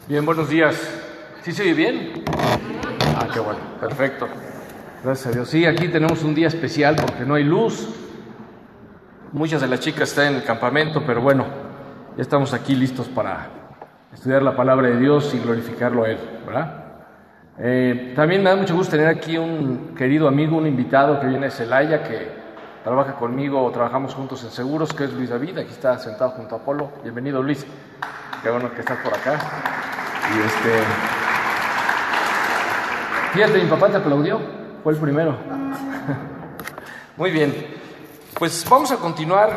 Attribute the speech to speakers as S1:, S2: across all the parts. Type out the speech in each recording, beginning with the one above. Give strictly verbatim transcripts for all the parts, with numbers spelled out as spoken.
S1: Bien, buenos días. ¿Sí se oye bien? Ah, qué bueno, perfecto. Gracias a Dios. Sí, aquí tenemos un día especial porque no hay luz. Muchas de las chicas están en el campamento, pero bueno, ya estamos aquí listos para estudiar la palabra de Dios y glorificarlo a Él, ¿verdad? Eh, también me da mucho gusto tener aquí un querido amigo, un invitado que viene de Celaya, que trabaja conmigo, trabajamos juntos en seguros, que es Luis David. Aquí está sentado junto a Apolo. Bienvenido, Luis. Qué bueno que estás por acá. Y este... Fíjate, mi papá te aplaudió, fue el primero. Muy bien, pues vamos a continuar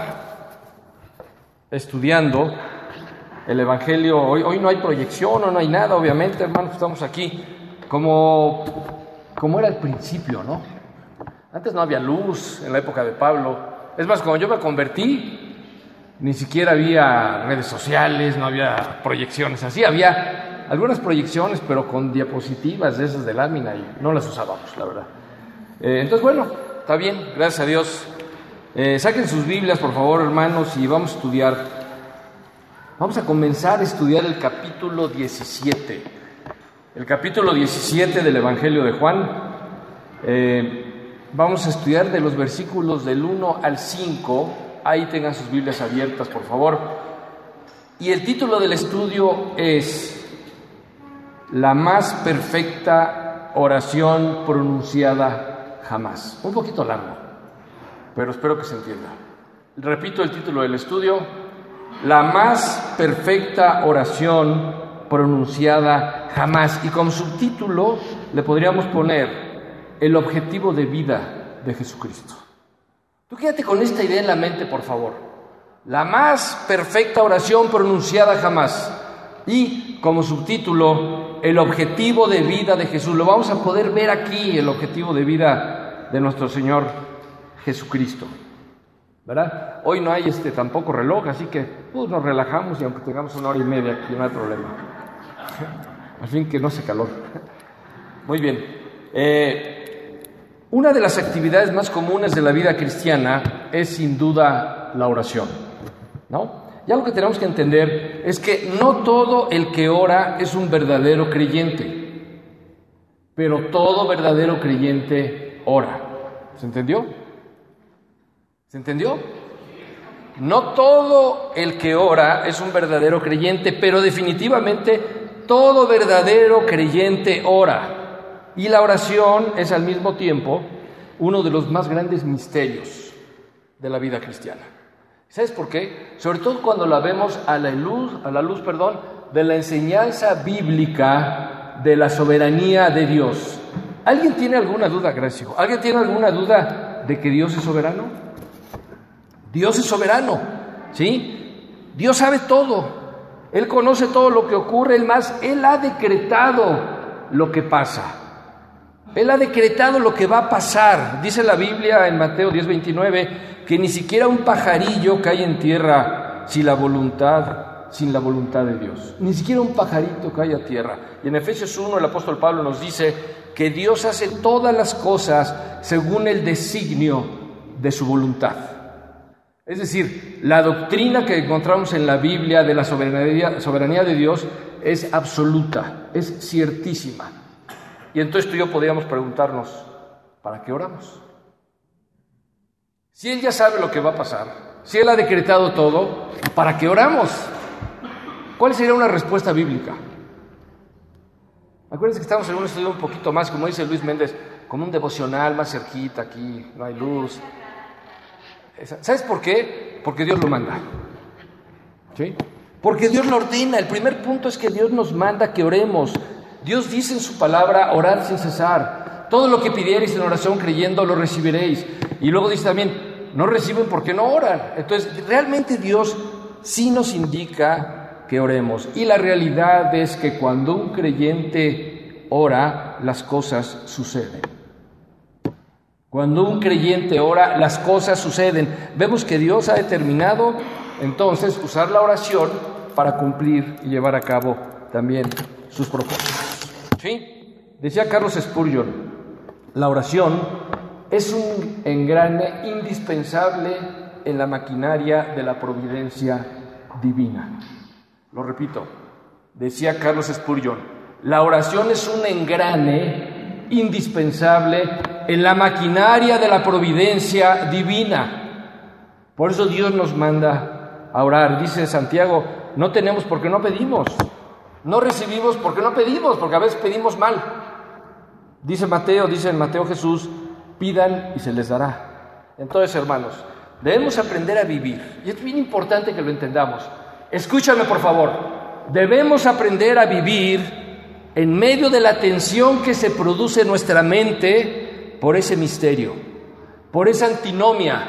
S1: estudiando el Evangelio. Hoy, hoy no hay proyección, no, no hay nada, obviamente, hermanos, estamos aquí como, como era al principio, ¿no? Antes no había luz en la época de Pablo. Es más, cuando yo me convertí, ni siquiera había redes sociales, no había proyecciones así, había algunas proyecciones, pero con diapositivas de esas de lámina, y no las usábamos, la verdad. Eh, entonces, bueno, está bien, gracias a Dios. Eh, saquen sus Biblias, por favor, hermanos, y vamos a estudiar. Vamos a comenzar a estudiar el capítulo diecisiete. El capítulo diecisiete del Evangelio de Juan. Eh, vamos a estudiar de los versículos del uno al cinco. Ahí tengan sus Biblias abiertas, por favor. Y el título del estudio es La más perfecta oración pronunciada jamás. Un poquito largo, pero espero que se entienda. Repito el título del estudio: La más perfecta oración pronunciada jamás. Y como subtítulo le podríamos poner El objetivo de vida de Jesucristo. Tú quédate con esta idea en la mente, por favor. La más perfecta oración pronunciada jamás. Y como subtítulo, el objetivo de vida de Jesús. Lo vamos a poder ver aquí, el objetivo de vida de nuestro Señor Jesucristo, ¿verdad? Hoy no hay este tampoco reloj, así que pues, nos relajamos, y aunque tengamos una hora y media aquí, no hay problema. Al fin que no hace calor. Muy bien. Eh, una de las actividades más comunes de la vida cristiana es sin duda la oración, ¿no? Ya lo que tenemos que entender es que no todo el que ora es un verdadero creyente, pero todo verdadero creyente ora. ¿Se entendió? ¿Se entendió? No todo el que ora es un verdadero creyente, pero definitivamente todo verdadero creyente ora. Y la oración es al mismo tiempo uno de los más grandes misterios de la vida cristiana. ¿Sabes por qué? Sobre todo cuando la vemos a la luz, a la luz, perdón, de la enseñanza bíblica de la soberanía de Dios. ¿Alguien tiene alguna duda, gracias, hijo? ¿Alguien tiene alguna duda de que Dios es soberano? Dios es soberano, ¿sí? Dios sabe todo. Él conoce todo lo que ocurre, el más, Él ha decretado lo que pasa. Él ha decretado lo que va a pasar. Dice la Biblia en Mateo diez veintinueve que ni siquiera un pajarillo cae en tierra sin la voluntad, sin la voluntad de Dios. Ni siquiera un pajarito cae a tierra. Y en Efesios uno el apóstol Pablo nos dice que Dios hace todas las cosas según el designio de su voluntad. Es decir, la doctrina que encontramos en la Biblia de la soberanía, soberanía de Dios es absoluta, es ciertísima. Y entonces tú y yo podríamos preguntarnos, ¿para qué oramos? Si Él ya sabe lo que va a pasar, si Él ha decretado todo, ¿para qué oramos? ¿Cuál sería una respuesta bíblica? Acuérdense que estamos en un estudio un poquito más, como dice Luis Méndez, como un devocional más cerquita aquí, no hay luz. ¿Sabes por qué? Porque Dios lo manda. ¿Sí? Porque Dios lo ordena. El primer punto es que Dios nos manda que oremos. Dios dice en su palabra, orad sin cesar. Todo lo que pidiereis en oración creyendo lo recibiréis. Y luego dice también, no reciben porque no oran. Entonces, realmente Dios sí nos indica que oremos. Y la realidad es que cuando un creyente ora, las cosas suceden. Cuando un creyente ora, las cosas suceden. Vemos que Dios ha determinado, entonces, usar la oración para cumplir y llevar a cabo también sus propósitos. ¿Sí? Decía Carlos Spurgeon, la oración es un engrane indispensable en la maquinaria de la providencia divina. Lo repito, Decía Carlos Spurgeon, la oración es un engrane indispensable en la maquinaria de la providencia divina. Por eso Dios nos manda a orar. Dice Santiago, no tenemos porque no pedimos. No recibimos porque no pedimos, porque a veces pedimos mal. Dice Mateo, dice en Mateo Jesús, pidan y se les dará. Entonces, hermanos, debemos aprender a vivir. Y es bien importante que lo entendamos. Escúchame, por favor. Debemos aprender a vivir en medio de la tensión que se produce en nuestra mente por ese misterio, por esa antinomia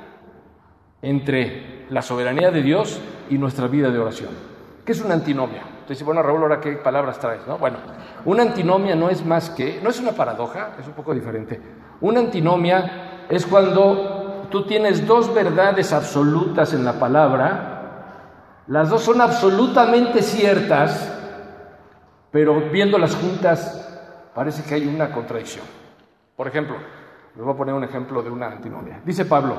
S1: entre la soberanía de Dios y nuestra vida de oración. ¿Qué es una antinomia? Entonces, bueno, Raúl, ¿ahora qué palabras traes? ¿No? Bueno, una antinomia no es más que, no es una paradoja, es un poco diferente. Una antinomia es cuando tú tienes dos verdades absolutas en la palabra, las dos son absolutamente ciertas, pero viéndolas juntas parece que hay una contradicción. Por ejemplo, les voy a poner un ejemplo de una antinomia. Dice Pablo,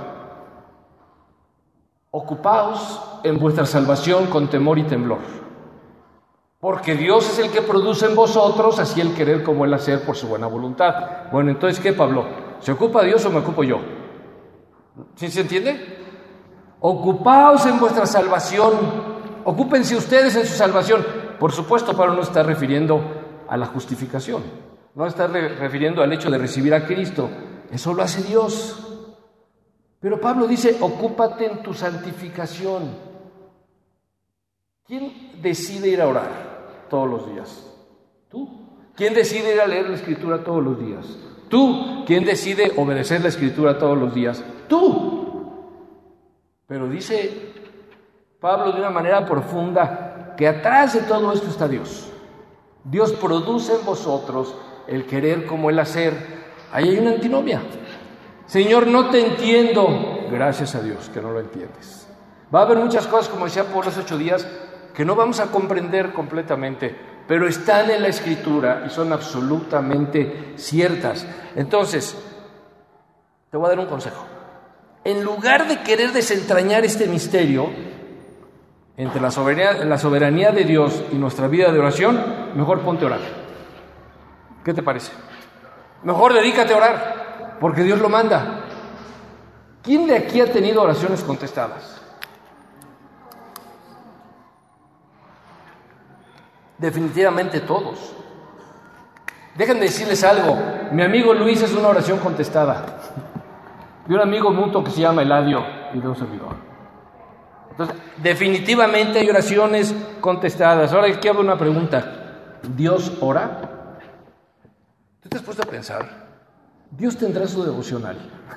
S1: ocupaos en vuestra salvación con temor y temblor, porque Dios es el que produce en vosotros así el querer como el hacer por su buena voluntad. Bueno, entonces, ¿qué, Pablo? ¿Se ocupa Dios o me ocupo yo? ¿Sí se entiende? Ocupaos en vuestra salvación, ocúpense ustedes en su salvación. Por supuesto, Pablo no está refiriendo a la justificación, no está re- refiriendo al hecho de recibir a Cristo, eso lo hace Dios. Pero Pablo dice, ocúpate en tu santificación. ¿Quién decide ir a orar todos los días? ¿Tú? ¿Quién decide ir a leer la Escritura todos los días? ¿Tú? ¿Quién decide obedecer la Escritura todos los días? ¡Tú! Pero dice Pablo de una manera profunda que atrás de todo esto está Dios. Dios produce en vosotros el querer como el hacer. Ahí hay una antinomia. Señor, no te entiendo. Gracias a Dios que no lo entiendes. Va a haber muchas cosas, como decía por los ocho días, que no vamos a comprender completamente, pero están en la Escritura y son absolutamente ciertas. Entonces, te voy a dar un consejo. En lugar de querer desentrañar este misterio entre la soberanía, la soberanía de Dios y nuestra vida de oración, mejor ponte a orar. ¿Qué te parece? Mejor dedícate a orar, porque Dios lo manda. ¿Quién de aquí ha tenido oraciones contestadas? Definitivamente todos. Déjenme decirles algo. Mi amigo Luis es una oración contestada. De un amigo mutuo que se llama Eladio y de un servidor. Entonces, definitivamente hay oraciones contestadas. Ahora aquí hago una pregunta. ¿Dios ora? ¿Tú te has puesto a pensar? ¿Dios tendrá su devocional?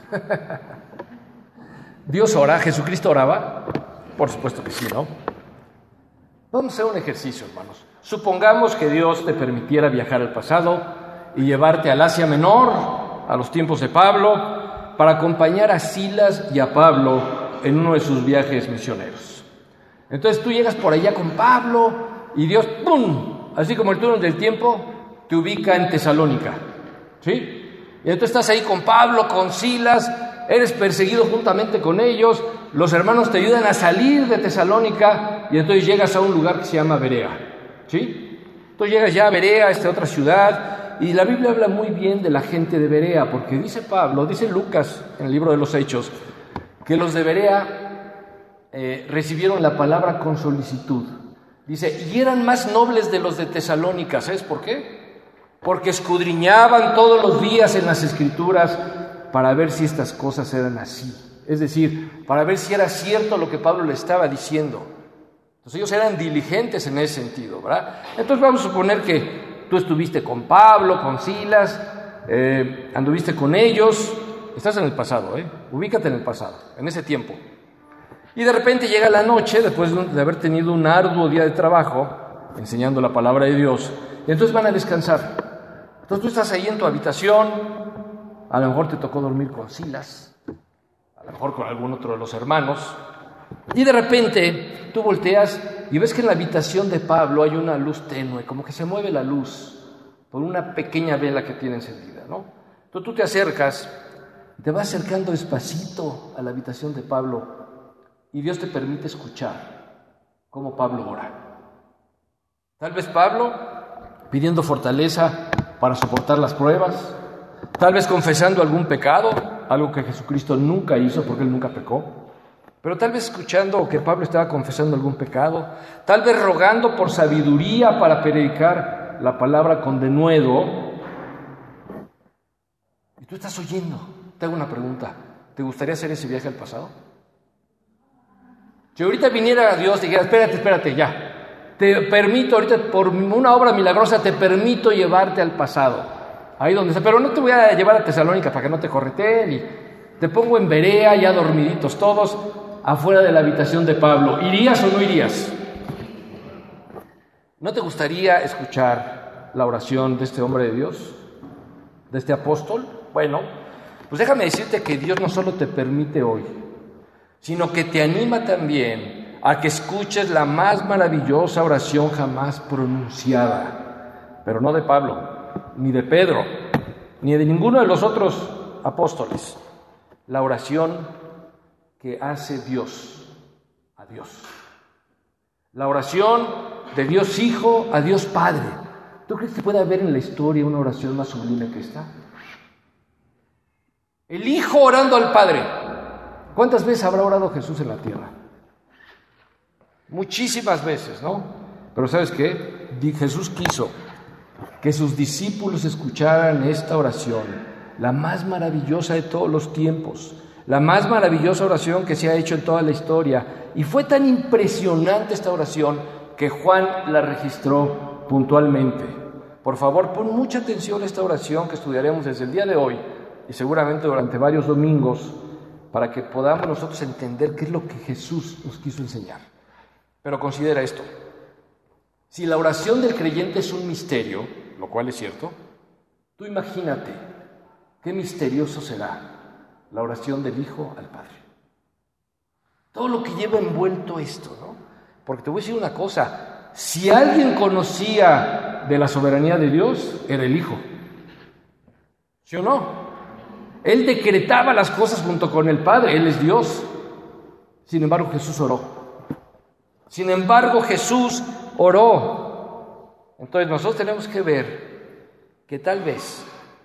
S1: ¿Dios ora? ¿Jesucristo oraba? Por supuesto que sí, ¿no? Vamos a hacer un ejercicio, hermanos. Supongamos que Dios te permitiera viajar al pasado y llevarte al Asia Menor, a los tiempos de Pablo, para acompañar a Silas y a Pablo en uno de sus viajes misioneros. Entonces tú llegas por allá con Pablo y Dios, ¡pum!, así como el túnel del tiempo, te ubica en Tesalónica, ¿sí? Y entonces estás ahí con Pablo, con Silas, eres perseguido juntamente con ellos, los hermanos te ayudan a salir de Tesalónica y entonces llegas a un lugar que se llama Berea, ¿sí? Entonces llegas ya a Berea, esta otra ciudad, y la Biblia habla muy bien de la gente de Berea, porque dice Pablo, dice Lucas en el libro de los Hechos, que los de Berea eh, recibieron la palabra con solicitud. Dice, y eran más nobles de los de Tesalónica. ¿Sabes por qué? Porque escudriñaban todos los días en las Escrituras para ver si estas cosas eran así. Es decir, para ver si era cierto lo que Pablo le estaba diciendo. Entonces ellos eran diligentes en ese sentido, ¿verdad? Entonces vamos a suponer que tú estuviste con Pablo, con Silas, eh, anduviste con ellos. Estás en el pasado, ¿eh? Ubícate en el pasado, en ese tiempo. Y de repente llega la noche, después de haber tenido un arduo día de trabajo, enseñando la palabra de Dios, y entonces van a descansar. Entonces tú estás ahí en tu habitación, a lo mejor te tocó dormir con Silas, a lo mejor con algún otro de los hermanos, y de repente tú volteas y ves que en la habitación de Pablo hay una luz tenue, como que se mueve la luz por una pequeña vela que tiene encendida, ¿no? Entonces tú te acercas, te vas acercando despacito a la habitación de Pablo y Dios te permite escuchar cómo Pablo ora. Tal vez Pablo pidiendo fortaleza para soportar las pruebas, tal vez confesando algún pecado, algo que Jesucristo nunca hizo porque Él nunca pecó, pero tal vez escuchando que Pablo estaba confesando algún pecado, tal vez rogando por sabiduría para predicar la palabra con denuedo. Y tú estás oyendo. Te hago una pregunta. ¿Te gustaría hacer ese viaje al pasado? Si ahorita viniera Dios y dijera, espérate, espérate, ya. Te permito ahorita, por una obra milagrosa, te permito llevarte al pasado. Ahí donde está. Pero no te voy a llevar a Tesalónica para que no te correteen. Y te pongo en Berea, ya dormiditos todos, afuera de la habitación de Pablo. ¿Irías o no irías? ¿No te gustaría escuchar la oración de este hombre de Dios? ¿De este apóstol? Bueno, pues déjame decirte que Dios no solo te permite hoy, sino que te anima también a que escuches la más maravillosa oración jamás pronunciada, pero no de Pablo, ni de Pedro, ni de ninguno de los otros apóstoles. La oración que hace Dios a Dios. La oración de Dios Hijo a Dios Padre. ¿Tú crees que puede haber en la historia una oración más sublime que esta? El Hijo orando al Padre. ¿Cuántas veces habrá orado Jesús en la tierra? Muchísimas veces, ¿no? Pero ¿sabes qué? Jesús quiso que sus discípulos escucharan esta oración, la más maravillosa de todos los tiempos, la más maravillosa oración que se ha hecho en toda la historia. Y fue tan impresionante esta oración que Juan la registró puntualmente. Por favor, pon mucha atención a esta oración que estudiaremos desde el día de hoy y seguramente durante varios domingos, para que podamos nosotros entender qué es lo que Jesús nos quiso enseñar. Pero considera esto: si la oración del creyente es un misterio, lo cual es cierto, tú imagínate qué misterioso será la oración del Hijo al Padre. Todo lo que lleva envuelto esto, ¿no? Porque te voy a decir una cosa: si alguien conocía de la soberanía de Dios, era el Hijo. ¿Sí o no? Él decretaba las cosas junto con el Padre, Él es Dios. Sin embargo, Jesús oró. Sin embargo, Jesús oró. Entonces nosotros tenemos que ver que tal vez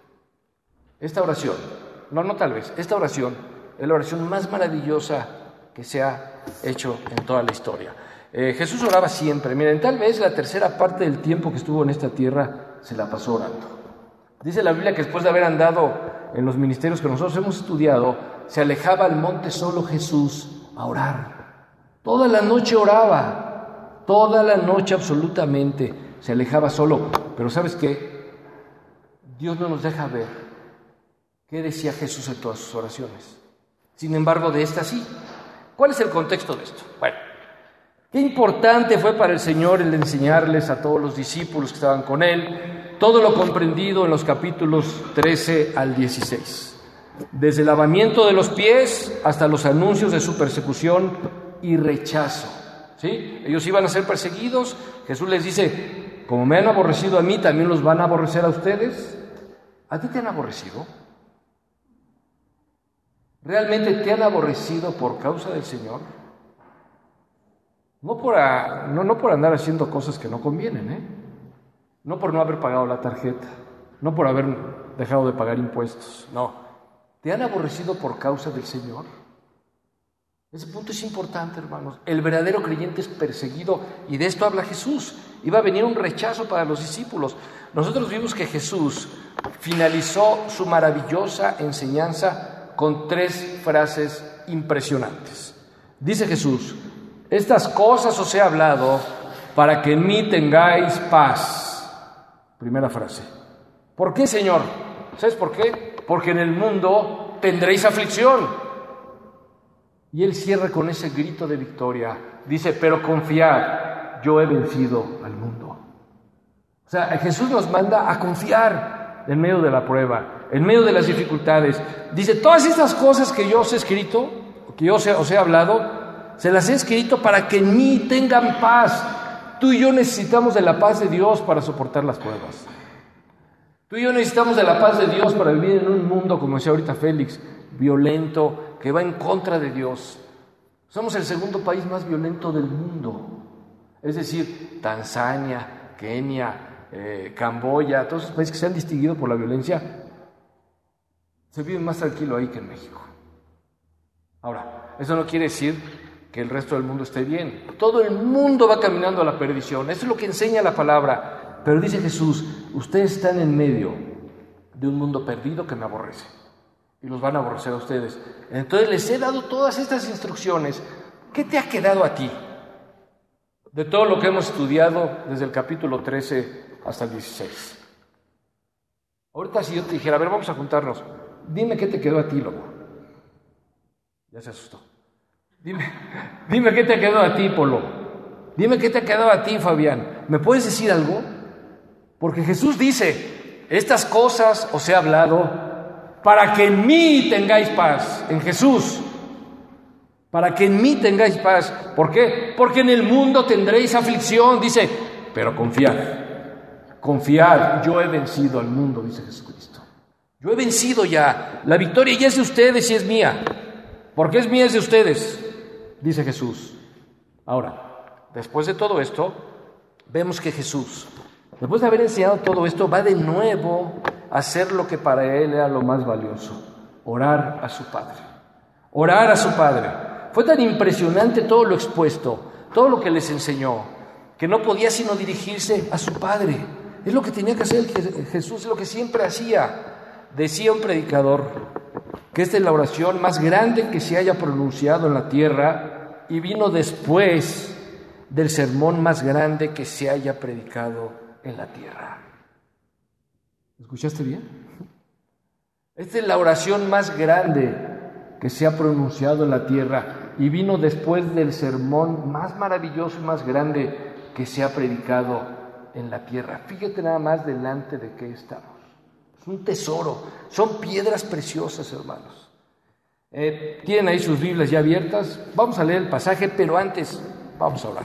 S1: esta oración, no, no tal vez, esta oración es la oración más maravillosa que se ha hecho en toda la historia. Eh, Jesús oraba siempre. Miren, tal vez la tercera parte del tiempo que estuvo en esta tierra se la pasó orando. Dice la Biblia que después de haber andado en los ministerios que nosotros hemos estudiado, se alejaba al monte solo Jesús a orar. Toda la noche oraba, toda la noche absolutamente se alejaba solo. Pero ¿sabes qué? Dios no nos deja ver qué decía Jesús en todas sus oraciones. Sin embargo, de esta sí. ¿Cuál es el contexto de esto? Bueno, qué importante fue para el Señor el enseñarles a todos los discípulos que estaban con Él todo lo comprendido en los capítulos trece al dieciséis. Desde el lavamiento de los pies hasta los anuncios de su persecución y rechazo. ¿Sí? Ellos iban a ser perseguidos. Jesús les dice: como me han aborrecido a mí, también los van a aborrecer a ustedes. ¿A ti te han aborrecido? ¿Realmente te han aborrecido por causa del Señor? No por, a, no, no por andar haciendo cosas que no convienen, ¿eh? No por no haber pagado la tarjeta, no por haber dejado de pagar impuestos, no. ¿Te han aborrecido por causa del Señor? Ese punto es importante, hermanos. El verdadero creyente es perseguido, y de esto habla Jesús. Iba a venir un rechazo para los discípulos. Nosotros vimos que Jesús finalizó su maravillosa enseñanza con tres frases impresionantes. Dice Jesús: estas cosas os he hablado para que en mí tengáis paz. Primera frase. ¿Por qué, Señor? ¿Sabes por qué? Porque en el mundo tendréis aflicción. Y Él cierra con ese grito de victoria. Dice: pero confiad, yo he vencido al mundo. O sea, Jesús nos manda a confiar en medio de la prueba, en medio de las dificultades. Dice: todas estas cosas que yo os he escrito, que yo os he, os he hablado, se las he escrito para que en mí tengan paz. Tú y yo necesitamos de la paz de Dios para soportar las pruebas. Tú y yo necesitamos de la paz de Dios para vivir en un mundo, como decía ahorita Félix, violento, que va en contra de Dios. Somos el segundo país más violento del mundo. Es decir, Tanzania, Kenia, eh, Camboya, todos esos países que se han distinguido por la violencia, se vive más tranquilo ahí que en México. Ahora, eso no quiere decir que el resto del mundo esté bien. Todo el mundo va caminando a la perdición. Eso es lo que enseña la palabra. Pero dice Jesús, ustedes están en medio de un mundo perdido que me aborrece. Y los van a aborrecer a ustedes. Entonces les he dado todas estas instrucciones. ¿Qué te ha quedado a ti? De todo lo que hemos estudiado desde el capítulo trece hasta el dieciséis. Ahorita si yo te dijera, a ver, vamos a juntarnos. Dime qué te quedó a ti, loco. Ya se asustó. Dime, dime qué te quedó a ti, Polo. Dime qué te quedó a ti, Fabián. ¿Me puedes decir algo? Porque Jesús dice, estas cosas os he hablado para que en mí tengáis paz. En Jesús. Para que en mí tengáis paz. ¿Por qué? Porque en el mundo tendréis aflicción. Dice, pero confiad. Confiad. Yo he vencido al mundo, dice Jesucristo. Yo he vencido ya. La victoria ya es de ustedes y es mía. ¿Por qué es mía? Es de ustedes, dice Jesús. Ahora, después de todo esto, vemos que Jesús, después de haber enseñado todo esto, va de nuevo a hacer lo que para él era lo más valioso, orar a su Padre. Orar a su Padre. Fue tan impresionante todo lo expuesto, todo lo que les enseñó, que no podía sino dirigirse a su Padre. Es lo que tenía que hacer Jesús, es lo que siempre hacía. Decía un predicador que esta es la oración más grande que se haya pronunciado en la tierra y vino después del sermón más grande que se haya predicado en la tierra. ¿Escuchaste bien? Esta es la oración más grande que se ha pronunciado en la tierra y vino después del sermón más maravilloso y más grande que se ha predicado en la tierra. Fíjate nada más delante de qué estamos. Es un tesoro, son piedras preciosas, hermanos. Eh, tienen ahí sus Biblias ya abiertas. Vamos a leer el pasaje, pero antes vamos a orar.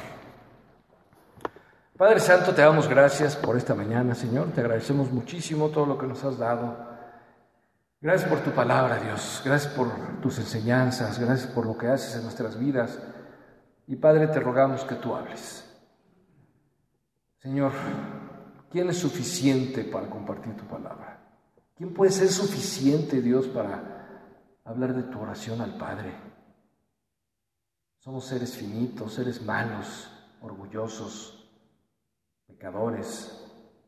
S1: Padre Santo, te damos gracias por esta mañana, Señor. Te agradecemos muchísimo todo lo que nos has dado. Gracias por tu palabra, Dios. Gracias por tus enseñanzas. Gracias por lo que haces en nuestras vidas. Y Padre, te rogamos que tú hables. Señor, ¿quién es suficiente para compartir tu palabra? ¿Quién puede ser suficiente, Dios, para hablar de tu oración al Padre? Somos seres finitos, seres malos, orgullosos, pecadores.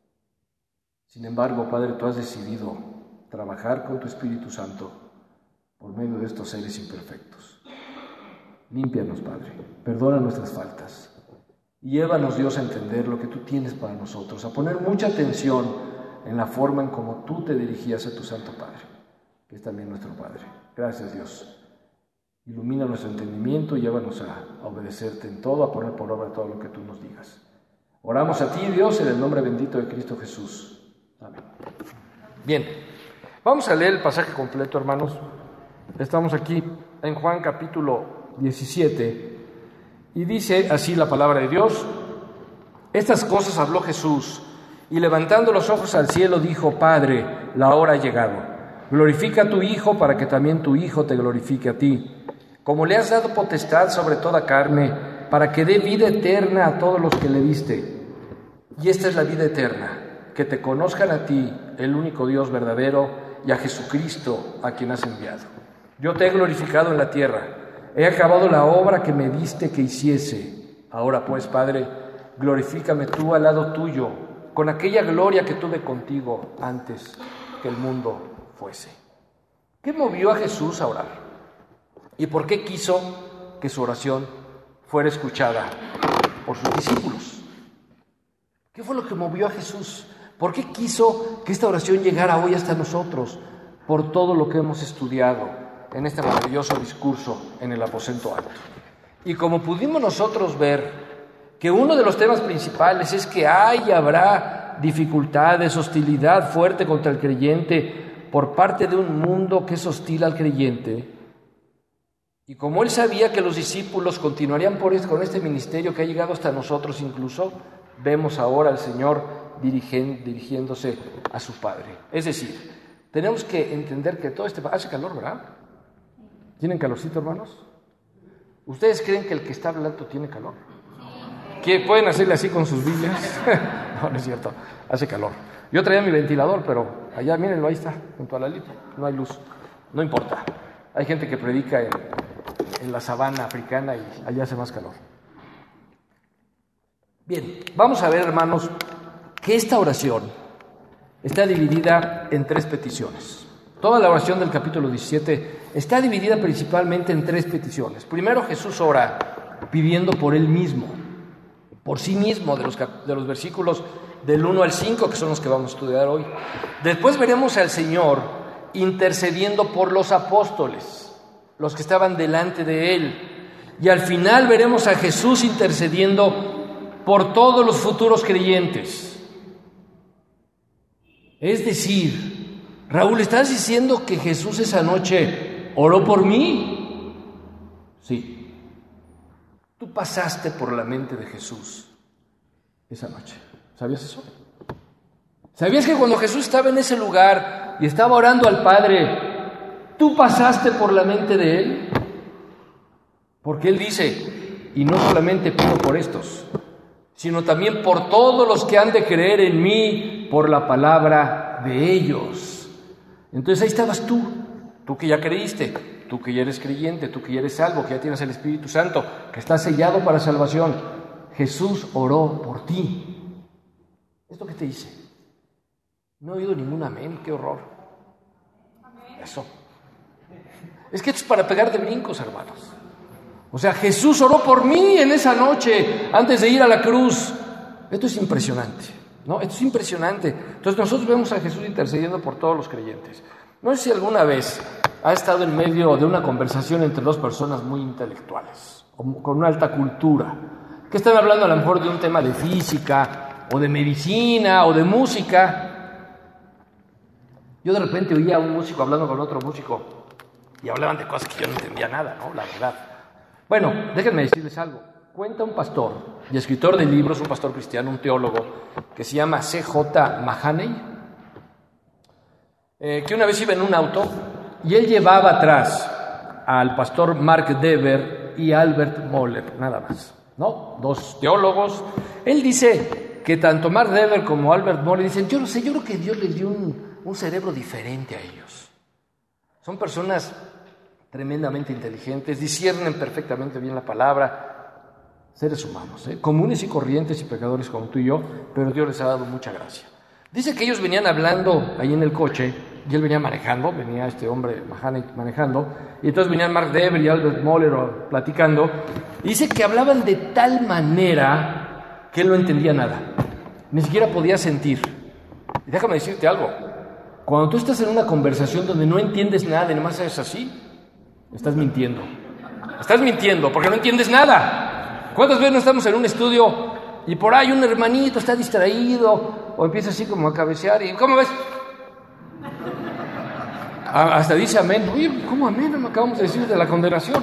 S1: Sin embargo, Padre, tú has decidido trabajar con tu Espíritu Santo por medio de estos seres imperfectos. Límpianos, Padre, perdona nuestras faltas y llévanos, Dios, a entender lo que tú tienes para nosotros, a poner mucha atención en la forma en cómo tú te dirigías a tu Santo Padre, que es también nuestro Padre. Gracias, Dios. Ilumina nuestro entendimiento y llévanos a, a obedecerte en todo, a poner por obra todo lo que tú nos digas. Oramos a ti, Dios, en el nombre bendito de Cristo Jesús. Amén. Bien, vamos a leer el pasaje completo, hermanos. Estamos aquí en Juan capítulo diecisiete y dice así la palabra de Dios. Estas cosas habló Jesús y levantando los ojos al cielo dijo: Padre, la hora ha llegado. Glorifica a tu Hijo para que también tu Hijo te glorifique a ti. Como le has dado potestad sobre toda carne, para que dé vida eterna a todos los que le diste. Y esta es la vida eterna, que te conozcan a ti, el único Dios verdadero, y a Jesucristo, a quien has enviado. Yo te he glorificado en la tierra. He acabado la obra que me diste que hiciese. Ahora pues, Padre, glorifícame tú al lado tuyo, con aquella gloria que tuve contigo antes que el mundo fuese. ¿Qué movió a Jesús a orar? ¿Y por qué quiso que su oración fuera escuchada por sus discípulos? ¿Qué fue lo que movió a Jesús? ¿Por qué quiso que esta oración llegara hoy hasta nosotros? Por todo lo que hemos estudiado en este maravilloso discurso en el aposento alto. Y como pudimos nosotros ver que uno de los temas principales es que hay y habrá dificultades, hostilidad fuerte contra el creyente por parte de un mundo que es hostil al creyente. Y como él sabía que los discípulos continuarían por este, con este ministerio que ha llegado hasta nosotros incluso, vemos ahora al Señor dirigen, dirigiéndose a su Padre. Es decir, tenemos que entender que todo este... Hace calor, ¿verdad? ¿Tienen calorcito, hermanos? ¿Ustedes creen que el que está hablando tiene calor? ¿Pueden hacerle así con sus Biblias? No, no es cierto, hace calor. Yo traía mi ventilador, pero allá, mírenlo, ahí está, junto a la lita, no hay luz. No importa, hay gente que predica en, en la sabana africana y allá hace más calor. Bien, vamos a ver, hermanos, que esta oración está dividida en tres peticiones. Toda la oración del capítulo diecisiete está dividida principalmente en tres peticiones. Primero, Jesús ora pidiendo por Él mismo, por sí mismo, de los, de los versículos del uno al cinco, que son los que vamos a estudiar hoy. Después veremos al Señor intercediendo por los apóstoles, los que estaban delante de Él. Y al final veremos a Jesús intercediendo por todos los futuros creyentes. Es decir, Raúl, ¿estás diciendo que Jesús esa noche oró por mí? Sí. Tú pasaste por la mente de Jesús esa noche. ¿Sabías eso? ¿Sabías que cuando Jesús estaba en ese lugar y estaba orando al Padre, tú pasaste por la mente de Él? Porque Él dice, y no solamente pido por estos, sino también por todos los que han de creer en mí por la palabra de ellos. Entonces ahí estabas tú, tú que ya creíste, tú que ya eres creyente, tú que ya eres salvo, que ya tienes el Espíritu Santo, que estás sellado para salvación. Jesús oró por ti. ¿Esto qué te dice? No he oído ningún amén, qué horror. Eso. Es que esto es para pegar de brincos, hermanos. O sea, Jesús oró por mí en esa noche, antes de ir a la cruz. Esto es impresionante, ¿no? Esto es impresionante. Entonces nosotros vemos a Jesús intercediendo por todos los creyentes. No sé si alguna vez ha estado en medio de una conversación entre dos personas muy intelectuales, con una alta cultura, que están hablando a lo mejor de un tema de física, o de medicina, o de música. Yo de repente oía a un músico hablando con otro músico, y hablaban de cosas que yo no entendía nada, ¿no? La verdad. Bueno, déjenme decirles algo. Cuenta un pastor y escritor de libros, un pastor cristiano, un teólogo, que se llama C J Mahaney, eh, que una vez iba en un auto y él llevaba atrás al pastor Mark Dever y Albert Mohler, nada más, ¿no? Dos teólogos. Él dice que tanto Mark Dever como Albert Mohler dicen, yo no sé, yo creo que Dios les dio un, un cerebro diferente a ellos. Son personas tremendamente inteligentes, disciernen perfectamente bien la palabra, seres humanos, ¿eh? comunes y corrientes y pecadores como tú y yo, pero Dios les ha dado mucha gracia. Dice que ellos venían hablando ahí en el coche, y él venía manejando, venía este hombre Mahaney manejando, y entonces venían Mark Dever y Albert Mohler platicando, y dice que hablaban de tal manera que él no entendía nada, ni siquiera podía sentir. Y déjame decirte algo, cuando tú estás en una conversación donde no entiendes nada y nomás es así, estás mintiendo. Estás mintiendo porque no entiendes nada. ¿Cuántas veces no estamos en un estudio y por ahí un hermanito está distraído o empieza así como a cabecear y ¿cómo ves? Hasta dice amén. Oye, ¿cómo amén? No me acabamos de decir de la condenación.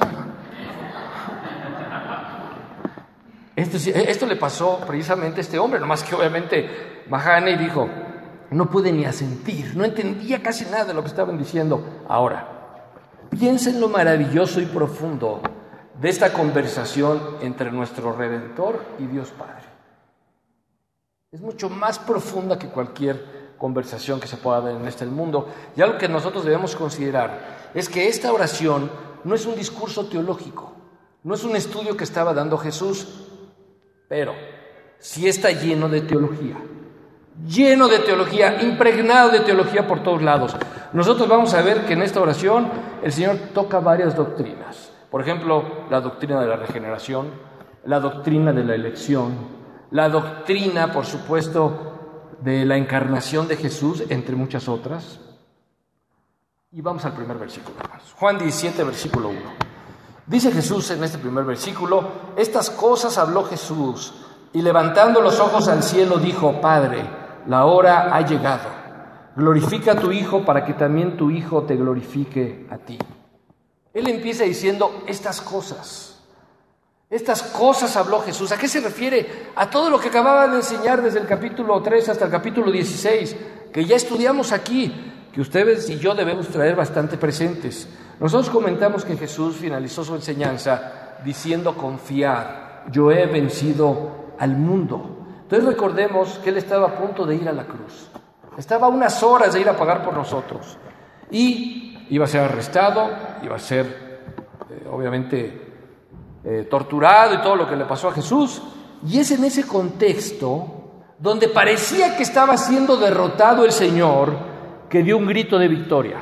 S1: Esto, esto le pasó precisamente a este hombre, nomás que obviamente Mahaney dijo, no pude ni asentir, no entendía casi nada de lo que estaban diciendo. Ahora, piensa en lo maravilloso y profundo de esta conversación entre nuestro Redentor y Dios Padre. Es mucho más profunda que cualquier conversación que se pueda ver en este mundo. Y algo que nosotros debemos considerar es que esta oración no es un discurso teológico, no es un estudio que estaba dando Jesús, pero sí está lleno de teología. Lleno de teología, impregnado de teología por todos lados. Nosotros vamos a ver que en esta oración el Señor toca varias doctrinas. Por ejemplo, la doctrina de la regeneración, la doctrina de la elección, la doctrina, por supuesto, de la encarnación de Jesús, entre muchas otras. Y vamos al primer versículo, hermanos. Juan diecisiete, versículo uno. Dice Jesús en este primer versículo, estas cosas habló Jesús, y levantando los ojos al cielo dijo, Padre, la hora ha llegado. Glorifica a tu Hijo para que también tu Hijo te glorifique a ti. Él empieza diciendo estas cosas. Estas cosas habló Jesús. ¿A qué se refiere? A todo lo que acababa de enseñar desde el capítulo tres hasta el capítulo dieciséis, que ya estudiamos aquí, que ustedes y yo debemos traer bastante presentes. Nosotros comentamos que Jesús finalizó su enseñanza diciendo, confiad, yo he vencido al mundo. Entonces recordemos que Él estaba a punto de ir a la cruz. Estaba a unas horas de ir a pagar por nosotros. Y iba a ser arrestado, iba a ser, eh, obviamente, eh, torturado y todo lo que le pasó a Jesús. Y es en ese contexto, donde parecía que estaba siendo derrotado el Señor, que dio un grito de victoria.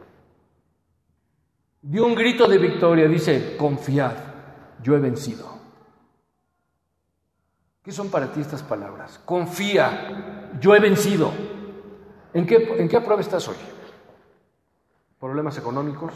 S1: Dio un grito de victoria, dice, confiad, yo he vencido. ¿Qué son para ti estas palabras? Confía, yo he vencido. ¿En qué, en qué prueba estás hoy? ¿Problemas económicos?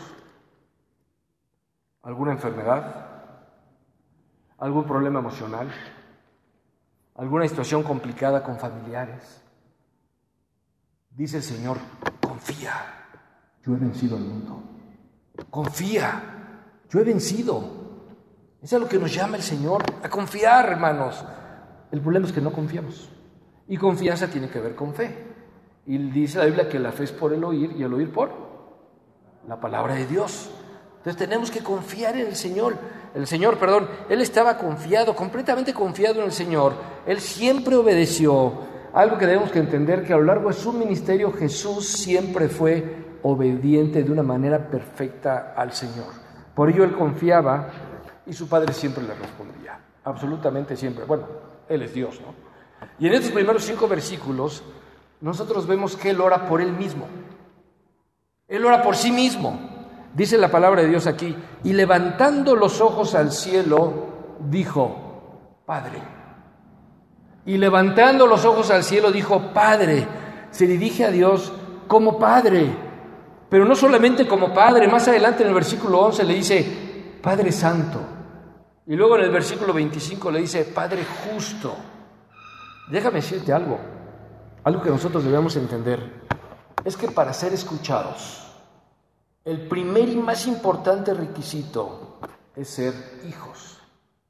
S1: ¿Alguna enfermedad? ¿Algún problema emocional? ¿Alguna situación complicada con familiares? Dice el Señor, confía, yo he vencido al mundo. Confía, yo he vencido. Eso es lo que nos llama el Señor, a confiar, hermanos. El problema es que no confiamos. Y confianza tiene que ver con fe. Y dice la Biblia que la fe es por el oír y el oír por la palabra de Dios. Entonces tenemos que confiar en el Señor. El Señor, perdón, Él estaba confiado, completamente confiado en el Señor. Él siempre obedeció. Algo que debemos que entender, que a lo largo de su ministerio Jesús siempre fue obediente de una manera perfecta al Señor. Por ello Él confiaba y su Padre siempre le respondía. Absolutamente siempre. Bueno, Él es Dios, ¿no? Y en estos primeros cinco versículos nosotros vemos que Él ora por Él mismo. Él ora por sí mismo. Dice la palabra de Dios aquí, y levantando los ojos al cielo, dijo, Padre. Y levantando los ojos al cielo, dijo, Padre. Se dirige a Dios como Padre, pero no solamente como Padre. Más adelante en el versículo once le dice, Padre Santo. Y luego en el versículo veinticinco le dice, Padre Justo. Déjame decirte algo, algo que nosotros debemos entender, es que para ser escuchados, el primer y más importante requisito es ser hijos.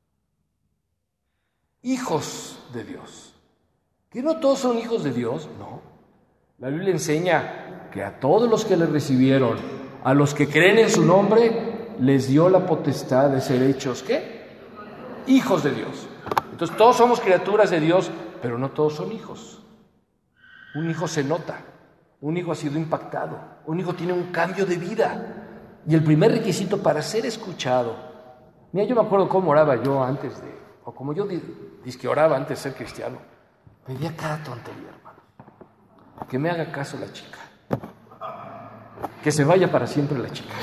S1: Hijos de Dios. ¿Que no todos son hijos de Dios? No. La Biblia enseña que a todos los que le recibieron, a los que creen en su nombre, les dio la potestad de ser hechos, ¿qué? Hijos de Dios. Entonces todos somos criaturas de Dios, pero no todos son hijos. Un hijo se nota. Un hijo ha sido impactado, un hijo tiene un cambio de vida. Y el primer requisito para ser escuchado, mira, yo me acuerdo cómo oraba yo antes de, o como yo dizque oraba antes de ser cristiano. Pedía cada tontería, hermano. Que me haga caso la chica. Que se vaya para siempre la chica.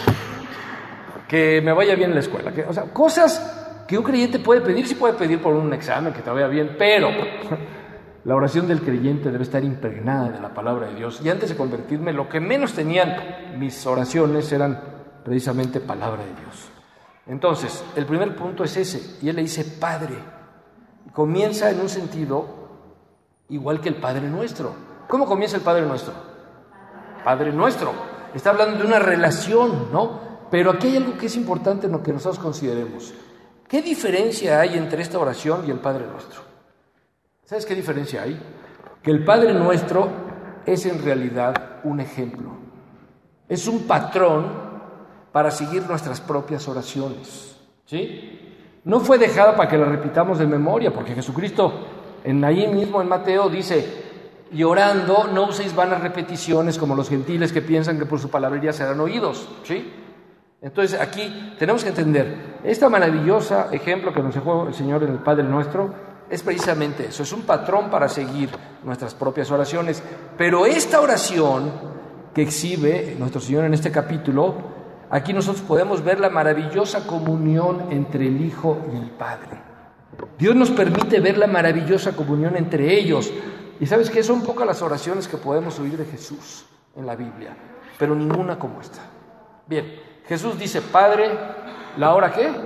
S1: Que me vaya bien en la escuela. Que, o sea, cosas que un creyente puede pedir, sí puede pedir por un examen, que te vaya bien, pero la oración del creyente debe estar impregnada de la palabra de Dios. Y antes de convertirme, lo que menos tenían mis oraciones eran precisamente palabra de Dios. Entonces, el primer punto es ese. Y él le dice, Padre. Comienza en un sentido igual que el Padre Nuestro. ¿Cómo comienza el Padre Nuestro? Padre Nuestro. Está hablando de una relación, ¿no? Pero aquí hay algo que es importante en lo que nosotros consideremos. ¿Qué diferencia hay entre esta oración y el Padre Nuestro? ¿Sabes qué diferencia hay? Que el Padre Nuestro es en realidad un ejemplo. Es un patrón para seguir nuestras propias oraciones. ¿Sí? No fue dejada para que la repitamos de memoria, porque Jesucristo, en ahí mismo en Mateo, dice, y orando no uséis vanas repeticiones como los gentiles que piensan que por su palabrería serán oídos. ¿Sí? Entonces aquí tenemos que entender, este maravilloso ejemplo que nos dejó el Señor en el Padre Nuestro, es precisamente eso, es un patrón para seguir nuestras propias oraciones. Pero esta oración que exhibe nuestro Señor en este capítulo, aquí nosotros podemos ver la maravillosa comunión entre el Hijo y el Padre. Dios nos permite ver la maravillosa comunión entre ellos. Y ¿sabes qué? Son pocas las oraciones que podemos oír de Jesús en la Biblia, pero ninguna como esta. Bien, Jesús dice, Padre, ¿la hora qué?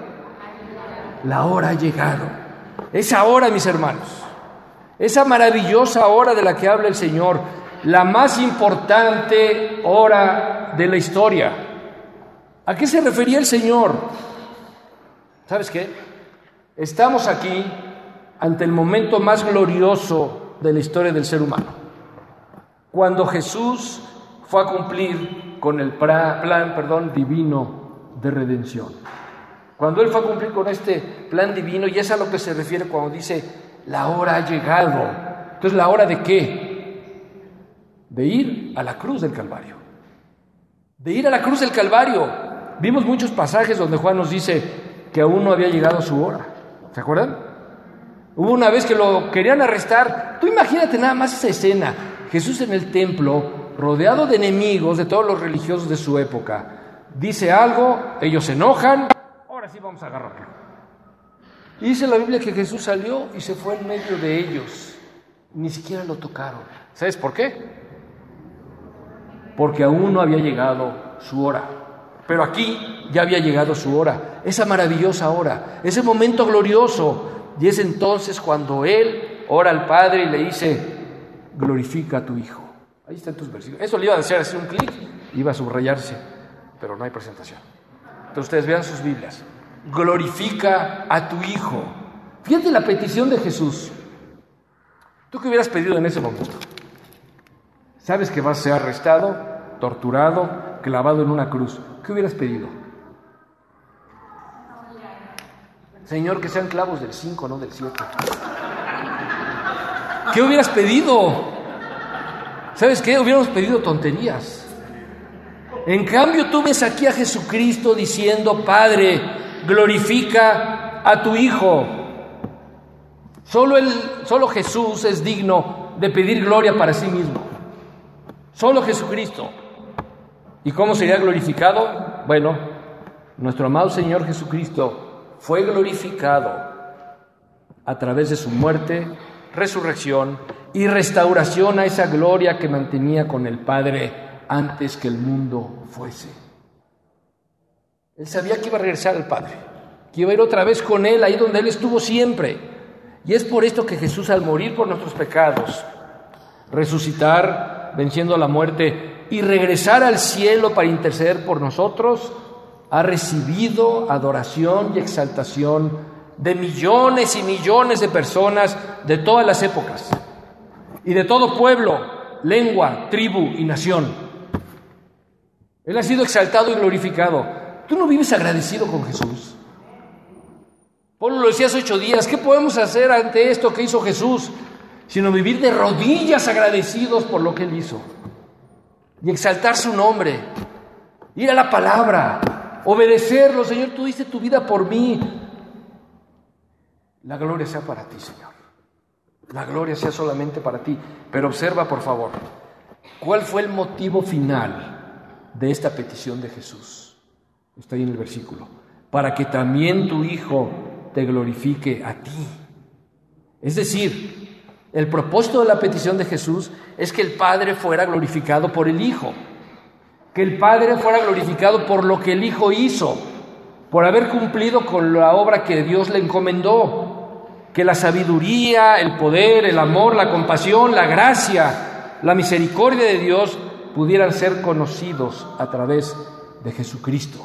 S1: La hora ha llegado. Esa hora, mis hermanos, esa maravillosa hora de la que habla el Señor, la más importante hora de la historia. ¿A qué se refería el Señor? ¿Sabes qué? Estamos aquí ante el momento más glorioso de la historia del ser humano. Cuando Jesús fue a cumplir con el plan, plan perdón, divino de redención. Cuando Él fue a cumplir con este plan divino, y es a lo que se refiere cuando dice, la hora ha llegado. Entonces, ¿la hora de qué? De ir a la cruz del Calvario. De ir a la cruz del Calvario. Vimos muchos pasajes donde Juan nos dice que aún no había llegado su hora. ¿Se acuerdan? Hubo una vez que lo querían arrestar. Tú imagínate nada más esa escena. Jesús en el templo, rodeado de enemigos de todos los religiosos de su época. Dice algo, ellos se enojan. Ahora sí vamos a agarrarlo. Y dice la Biblia que Jesús salió y se fue en medio de ellos. Ni siquiera lo tocaron. ¿Sabes por qué? Porque aún no había llegado su hora. Pero aquí ya había llegado su hora, esa maravillosa hora, ese momento glorioso. Y es entonces cuando Él ora al Padre y le dice, glorifica a tu Hijo. Ahí están tus versículos. Eso le iba a decir, hacer un clic, iba a subrayarse, pero no hay presentación. Entonces ustedes vean sus Biblias. Glorifica a tu Hijo. Fíjate la petición de Jesús. ¿Tú qué hubieras pedido en ese momento? Sabes que vas a ser arrestado, torturado, clavado en una cruz. ¿Qué hubieras pedido? Señor, que sean clavos del cinco, no del siete. ¿Qué hubieras pedido? ¿Sabes qué? Hubiéramos pedido tonterías. En cambio, tú ves aquí a Jesucristo diciendo, Padre, glorifica a tu Hijo. Solo, él, solo Jesús es digno de pedir gloria para sí mismo. Solo Jesucristo. ¿Y cómo sería glorificado? Bueno, nuestro amado Señor Jesucristo fue glorificado a través de su muerte, resurrección y restauración a esa gloria que mantenía con el Padre antes que el mundo fuese. Él sabía que iba a regresar al Padre, que iba a ir otra vez con Él, ahí donde Él estuvo siempre. Y es por esto que Jesús, al morir por nuestros pecados, resucitar, venciendo la muerte, y regresar al cielo para interceder por nosotros, ha recibido adoración y exaltación de millones y millones de personas de todas las épocas y de todo pueblo, lengua, tribu y nación. Él ha sido exaltado y glorificado. ¿Tú no vives agradecido con Jesús? Pablo lo decía hace ocho días. ¿Qué podemos hacer ante esto que hizo Jesús? Sino vivir de rodillas agradecidos por lo que Él hizo. Y exaltar su nombre, ir a la palabra, obedecerlo. Señor, tú diste tu vida por mí. La gloria sea para ti, Señor. La gloria sea solamente para ti. Pero observa, por favor, ¿cuál fue el motivo final de esta petición de Jesús? Está ahí en el versículo. Para que también tu Hijo te glorifique a ti. Es decir, el propósito de la petición de Jesús es que el Padre fuera glorificado por el Hijo, que el Padre fuera glorificado por lo que el Hijo hizo, por haber cumplido con la obra que Dios le encomendó, que la sabiduría, el poder, el amor, la compasión, la gracia, la misericordia de Dios pudieran ser conocidos a través de Jesucristo.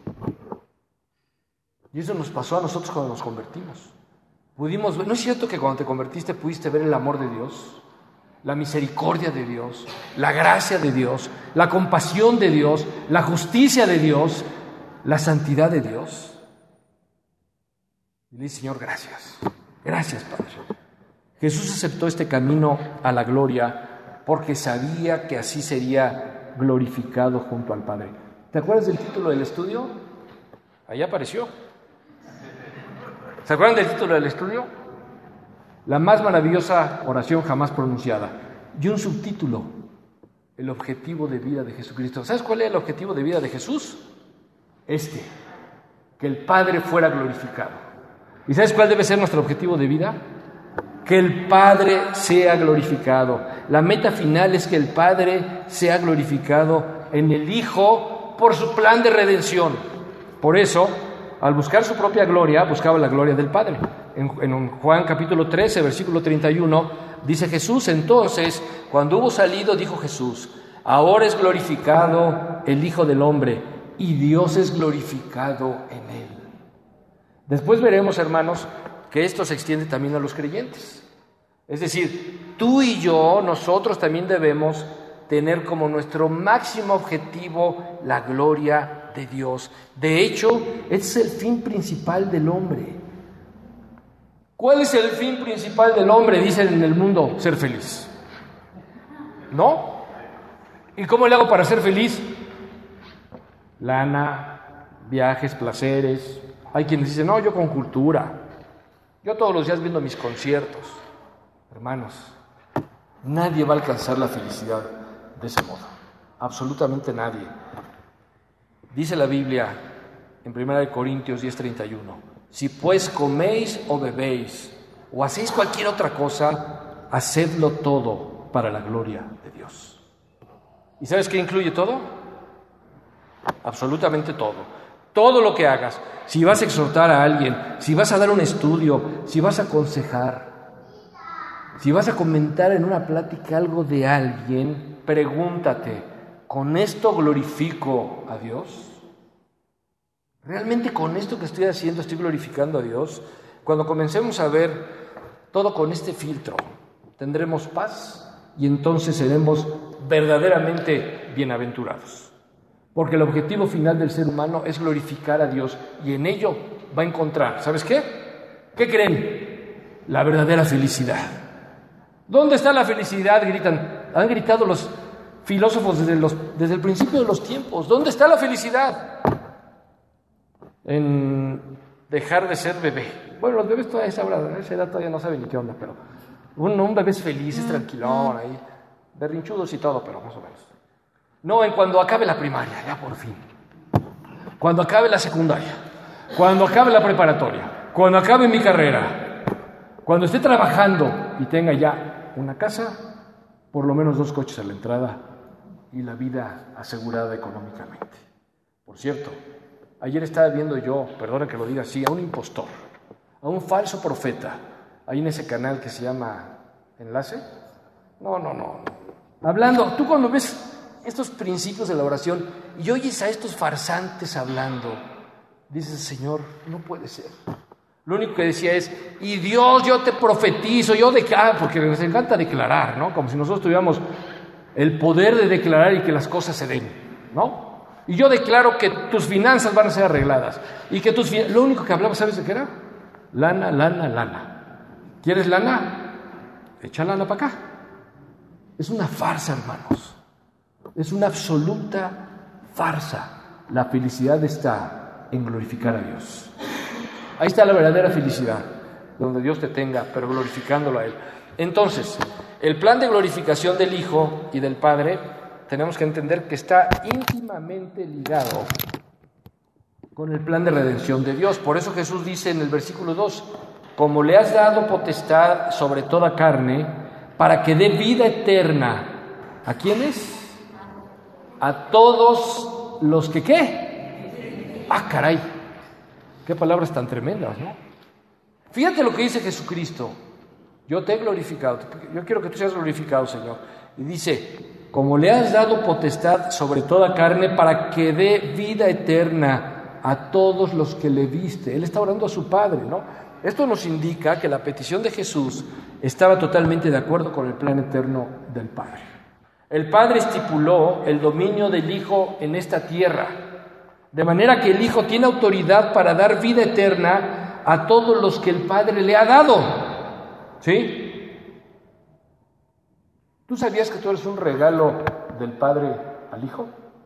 S1: Y eso nos pasó a nosotros cuando nos convertimos. Pudimos ver, ¿no es cierto que cuando te convertiste pudiste ver el amor de Dios, la misericordia de Dios, la gracia de Dios, la compasión de Dios, la justicia de Dios, la santidad de Dios? Y le dice, Señor, gracias, gracias, Padre. Jesús aceptó este camino a la gloria porque sabía que así sería glorificado junto al Padre. ¿Te acuerdas del título del estudio? Ahí apareció. ¿Se acuerdan del título del estudio? La más maravillosa oración jamás pronunciada. Y un subtítulo, el objetivo de vida de Jesucristo. ¿Sabes cuál es el objetivo de vida de Jesús? Este, que el Padre fuera glorificado. ¿Y sabes cuál debe ser nuestro objetivo de vida? Que el Padre sea glorificado. La meta final es que el Padre sea glorificado en el Hijo por su plan de redención. Por eso, al buscar su propia gloria, buscaba la gloria del Padre. En, en Juan capítulo trece, versículo treinta y uno, dice Jesús, entonces, cuando hubo salido, dijo Jesús, ahora es glorificado el Hijo del Hombre, y Dios es glorificado en Él. Después veremos, hermanos, que esto se extiende también a los creyentes. Es decir, tú y yo, nosotros también debemos tener como nuestro máximo objetivo la gloria de Dios. De hecho, ese es el fin principal del hombre. ¿Cuál es el fin principal del hombre? Dicen en el mundo, ser feliz. ¿No? ¿Y cómo le hago para ser feliz? Lana, viajes, placeres. Hay quienes dicen, no, yo con cultura. Yo todos los días viendo mis conciertos. Hermanos, nadie va a alcanzar la felicidad de ese modo. Absolutamente nadie. Dice la Biblia en primera de Corintios diez treinta y uno, si pues coméis o bebéis o hacéis cualquier otra cosa, hacedlo todo para la gloria de Dios. ¿Y sabes qué incluye todo? Absolutamente todo. Todo lo que hagas, si vas a exhortar a alguien, si vas a dar un estudio, si vas a aconsejar, si vas a comentar en una plática algo de alguien, pregúntate, ¿con esto glorifico a Dios? ¿Realmente con esto que estoy haciendo estoy glorificando a Dios? Cuando comencemos a ver todo con este filtro, tendremos paz y entonces seremos verdaderamente bienaventurados. Porque el objetivo final del ser humano es glorificar a Dios y en ello va a encontrar, ¿sabes qué? ¿Qué creen? La verdadera felicidad. ¿Dónde está la felicidad? Gritan. Han gritado los filósofos desde, los, desde el principio de los tiempos. ¿Dónde está la felicidad? En dejar de ser bebé. Bueno, los bebés todavía esa, hora, esa edad todavía no saben ni qué onda, pero un, un bebé es feliz, es tranquilón, ahí, berrinchudos y todo, pero más o menos. No, en cuando acabe la primaria, ya por fin. Cuando acabe la secundaria, cuando acabe la preparatoria, cuando acabe mi carrera, cuando esté trabajando y tenga ya una casa, por lo menos dos coches a la entrada y la vida asegurada económicamente. Por cierto, ayer estaba viendo yo, perdona que lo diga así, a un impostor, a un falso profeta, ahí en ese canal que se llama Enlace. No, no, no. Hablando, tú cuando ves estos principios de la oración y oyes a estos farsantes hablando, dices, Señor, no puede ser. Lo único que decía es, y Dios, yo te profetizo, yo declaro, porque les encanta declarar, ¿no? Como si nosotros tuviéramos el poder de declarar y que las cosas se den, ¿no? Y yo declaro que tus finanzas van a ser arregladas y que tus fin... Lo único que hablaba, ¿sabes de qué era? Lana, lana, lana. ¿Quieres lana? Echa lana para acá. Es una farsa, hermanos. Es una absoluta farsa. La felicidad está en glorificar a Dios. Ahí está la verdadera felicidad, donde Dios te tenga, pero glorificándolo a Él. Entonces, el plan de glorificación del Hijo y del Padre, tenemos que entender que está íntimamente ligado con el plan de redención de Dios. Por eso Jesús dice en el versículo dos, como le has dado potestad sobre toda carne, para que dé vida eterna. ¿A quiénes? A todos los que, ¿qué? ¡Ah, caray! ¡Qué palabras tan tremendas!, ¿no? Fíjate lo que dice Jesucristo. Yo te he glorificado. Yo quiero que tú seas glorificado, Señor. Y dice, como le has dado potestad sobre toda carne para que dé vida eterna a todos los que le viste. Él está orando a su Padre, ¿no? Esto nos indica que la petición de Jesús estaba totalmente de acuerdo con el plan eterno del Padre. El Padre estipuló el dominio del Hijo en esta tierra, de manera que el Hijo tiene autoridad para dar vida eterna a todos los que el Padre le ha dado. ¿Sí? ¿Tú sabías que tú eres un regalo del Padre al Hijo?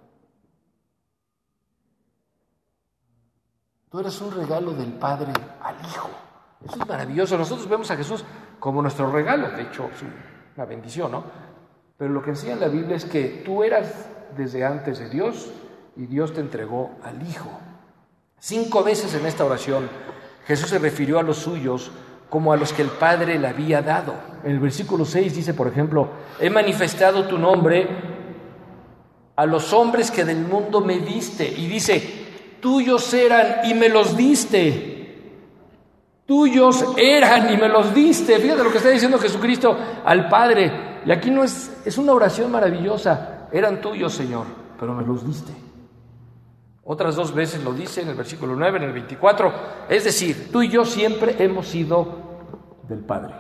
S1: Tú eres un regalo del Padre al Hijo. Eso es maravilloso. Nosotros vemos a Jesús como nuestro regalo, de hecho, es una bendición, ¿no? Pero lo que enseña la Biblia es que tú eras desde antes de Dios y Dios te entregó al Hijo. Cinco veces en esta oración Jesús se refirió a los suyos como a los que el Padre le había dado. En el versículo seis dice, por ejemplo, he manifestado tu nombre a los hombres que del mundo me diste. Y dice, tuyos eran y me los diste. Tuyos eran y me los diste. Fíjate lo que está diciendo Jesucristo al Padre. Y aquí no es, es una oración maravillosa. Eran tuyos, Señor, pero me los diste. Otras dos veces lo dice en el versículo nueve, en el veinticuatro. Es decir, tú y yo siempre hemos sido del Padre.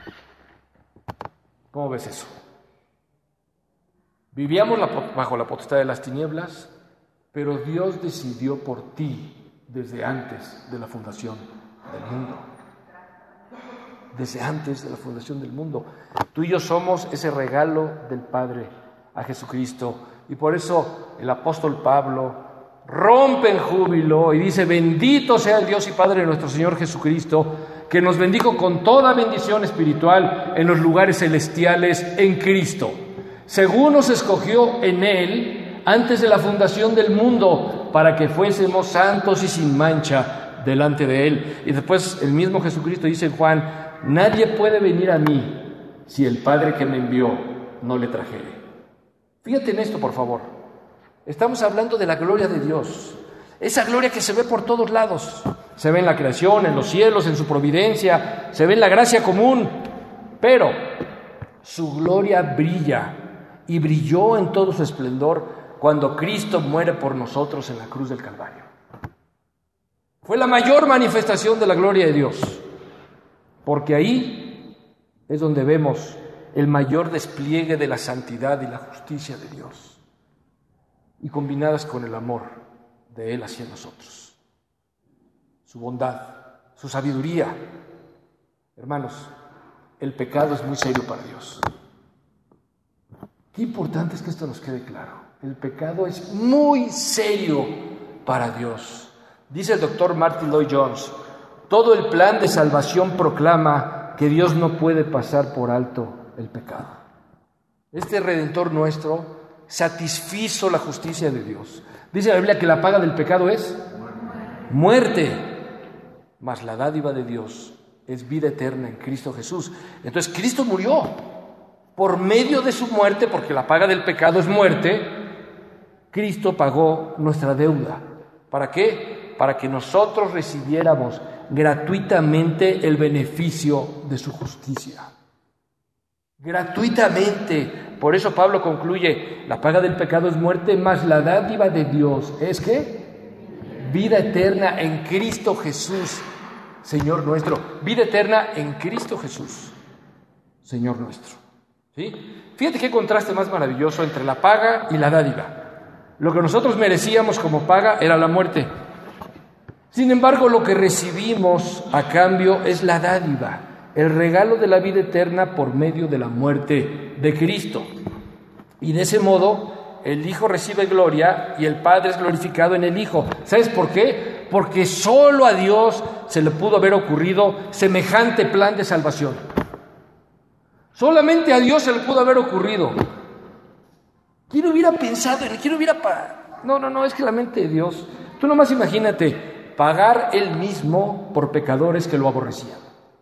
S1: ¿Cómo ves eso? Vivíamos la, bajo la potestad de las tinieblas, pero Dios decidió por ti desde antes de la fundación del mundo. desde antes de la fundación del mundo. Tú y yo somos ese regalo del Padre a Jesucristo. Y por eso el apóstol Pablo rompe en júbilo y dice: bendito sea el Dios y Padre de nuestro Señor Jesucristo, que nos bendijo con toda bendición espiritual en los lugares celestiales en Cristo, según nos escogió en Él antes de la fundación del mundo, para que fuésemos santos y sin mancha delante de Él. Y después el mismo Jesucristo dice en Juan: nadie puede venir a mí si el Padre que me envió no le trajere. Fíjate en esto, por favor. Estamos hablando de la gloria de Dios, esa gloria que se ve por todos lados. Se ve en la creación, en los cielos, en su providencia, se ve en la gracia común, pero su gloria brilla y brilló en todo su esplendor cuando Cristo muere por nosotros en la cruz del Calvario. Fue la mayor manifestación de la gloria de Dios, porque ahí es donde vemos el mayor despliegue de la santidad y la justicia de Dios, y combinadas con el amor de Él hacia nosotros, su bondad, su sabiduría. Hermanos, el pecado es muy serio para Dios. Qué importante es que esto nos quede claro. El pecado es muy serio para Dios. Dice el doctor Martin Lloyd-Jones: todo el plan de salvación proclama que Dios no puede pasar por alto el pecado. Este Redentor nuestro satisfizo la justicia de Dios. Dice la Biblia que la paga del pecado es muerte, mas la dádiva de Dios es vida eterna en Cristo Jesús. Entonces Cristo murió por medio de su muerte, porque la paga del pecado es muerte. Cristo pagó nuestra deuda. ¿Para qué? Para que nosotros recibiéramos gratuitamente el beneficio de su justicia. Gratuitamente. Por eso Pablo concluye: la paga del pecado es muerte, mas la dádiva de Dios es ¿qué? Vida eterna en Cristo Jesús, Señor nuestro. Vida eterna en Cristo Jesús, Señor nuestro. ¿Sí? Fíjate qué contraste más maravilloso entre la paga y la dádiva. Lo que nosotros merecíamos como paga era la muerte. Sin embargo, lo que recibimos a cambio es la dádiva, el regalo de la vida eterna por medio de la muerte de Cristo. Y de ese modo, el Hijo recibe gloria y el Padre es glorificado en el Hijo. ¿Sabes por qué? Porque solo a Dios se le pudo haber ocurrido semejante plan de salvación. Solamente a Dios se le pudo haber ocurrido. ¿Quién hubiera pensado? ¿Quién hubiera pa- No, no, no, es que la mente de Dios. Tú nomás imagínate, pagar Él mismo por pecadores que lo aborrecían.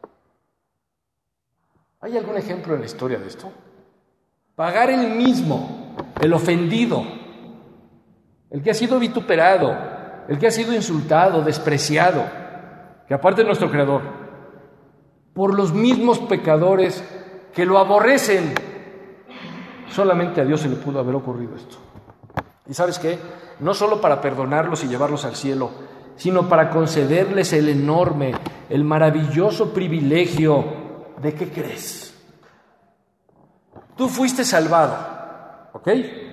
S1: ¿Hay algún ejemplo en la historia de esto? Pagar Él mismo, el ofendido, el que ha sido vituperado, el que ha sido insultado, despreciado, que aparte de nuestro Creador, por los mismos pecadores que lo aborrecen. Solamente a Dios se le pudo haber ocurrido esto. ¿Y sabes qué? No solo para perdonarlos y llevarlos al cielo, sino para concederles el enorme, el maravilloso privilegio de ¿qué crees? Tú fuiste salvado, ¿ok?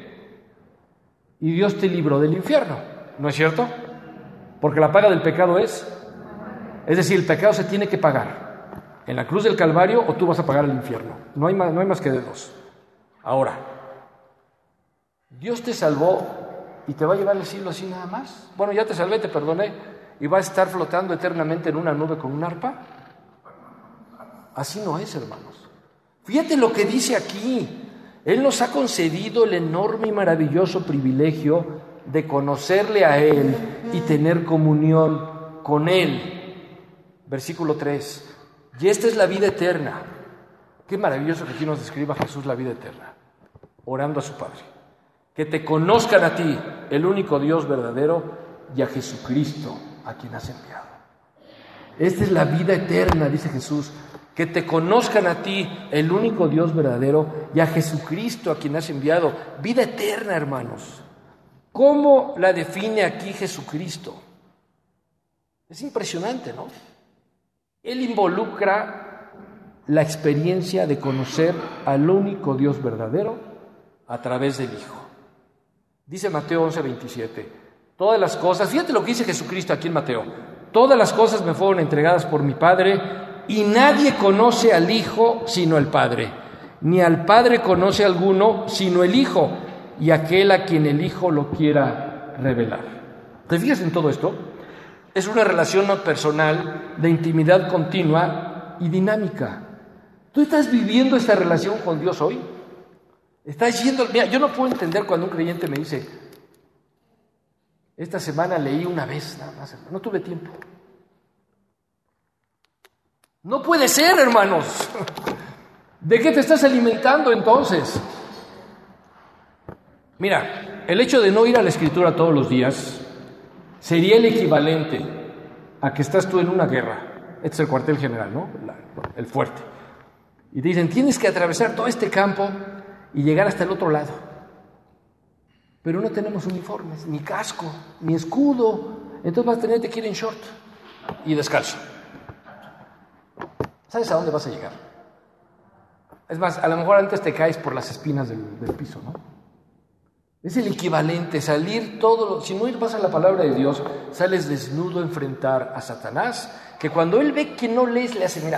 S1: Y Dios te libró del infierno, ¿no es cierto? Porque la paga del pecado es, es decir, el pecado se tiene que pagar en la cruz del Calvario o tú vas a pagar el infierno. No hay más, no hay más que de dos. Ahora, Dios te salvó y te va a llevar al cielo así nada más. Bueno, ya te salvé, te perdoné y vas a estar flotando eternamente en una nube con un arpa. Así no es, hermanos. Fíjate lo que dice aquí. Él nos ha concedido el enorme y maravilloso privilegio de conocerle a Él y tener comunión con Él. Versículo tres. Y esta es la vida eterna. Qué maravilloso que aquí nos describa Jesús la vida eterna, orando a su Padre. Que te conozcan a ti, el único Dios verdadero, y a Jesucristo, a quien has enviado. Esta es la vida eterna, dice Jesús. Que te conozcan a ti, el único Dios verdadero, y a Jesucristo, a quien has enviado. Vida eterna, hermanos. ¿Cómo la define aquí Jesucristo? Es impresionante, ¿no? Él involucra la experiencia de conocer al único Dios verdadero a través del Hijo. Dice Mateo once veintisiete, todas las cosas, fíjate lo que dice Jesucristo aquí en Mateo, todas las cosas me fueron entregadas por mi Padre, y nadie conoce al Hijo sino el Padre, ni al Padre conoce alguno sino el Hijo, y aquel a quien el Hijo lo quiera revelar. ¿Te fijas en todo esto? Es una relación personal de intimidad continua y dinámica. ¿Tú estás viviendo esta relación con Dios hoy? Estás yendo... Mira, yo no puedo entender cuando un creyente me dice, esta semana leí una vez nada más, no tuve tiempo. No puede ser, hermanos. ¿De qué te estás alimentando entonces? Mira, el hecho de no ir a la Escritura todos los días sería el equivalente a que estás tú en una guerra. Este es el cuartel general, ¿no? La, el fuerte. Y te dicen, tienes que atravesar todo este campo y llegar hasta el otro lado. Pero no tenemos uniformes, ni casco, ni escudo. Entonces vas a tener que ir en short y descalzo. ¿Sabes a dónde vas a llegar? Es más, a lo mejor antes te caes por las espinas del, del piso, ¿no? Es el equivalente, salir todo, lo, si no vas a la palabra de Dios, sales desnudo a enfrentar a Satanás, que cuando él ve que no lees, le hace, mira,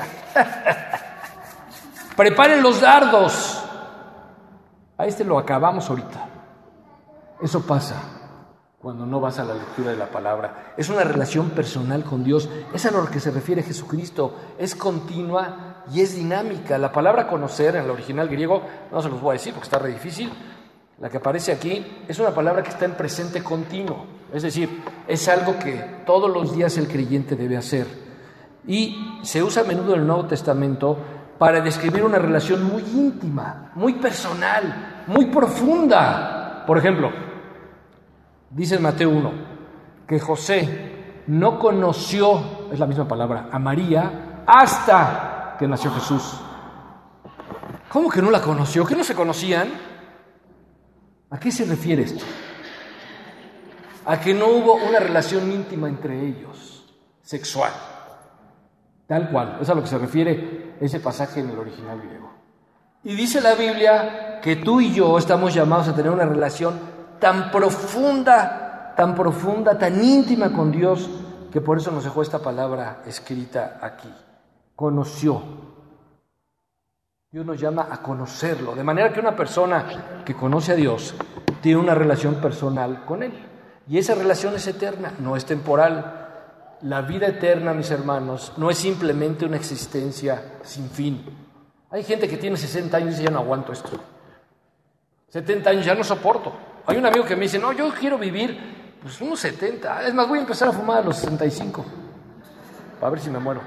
S1: preparen los dardos, a este lo acabamos ahorita. Eso pasa cuando no vas a la lectura de la palabra. Es una relación personal con Dios, es a lo que se refiere Jesucristo, es continua y es dinámica. La palabra conocer en el original griego, no se los voy a decir porque está re difícil. La que aparece aquí es una palabra que está en presente continuo, es decir, es algo que todos los días el creyente debe hacer. Y se usa a menudo en el Nuevo Testamento para describir una relación muy íntima, muy personal, muy profunda. Por ejemplo, dice en Mateo uno que José no conoció, es la misma palabra, a María hasta que nació Jesús. ¿Cómo que no la conoció? ¿Que no se conocían? ¿A qué se refiere esto? A que no hubo una relación íntima entre ellos, sexual, tal cual. Es a lo que se refiere ese pasaje en el original griego. Y dice la Biblia que tú y yo estamos llamados a tener una relación tan profunda, tan profunda, tan íntima con Dios, que por eso nos dejó esta palabra escrita aquí. Conoció. Dios nos llama a conocerlo, de manera que una persona que conoce a Dios tiene una relación personal con Él. Y esa relación es eterna, no es temporal. La vida eterna, mis hermanos, no es simplemente una existencia sin fin. Hay gente que tiene sesenta años y dice, ya no aguanto esto. setenta años, ya no soporto. Hay un amigo que me dice, no, yo quiero vivir pues unos setenta. Es más, voy a empezar a fumar a los sesenta y cinco, para ver si me muero.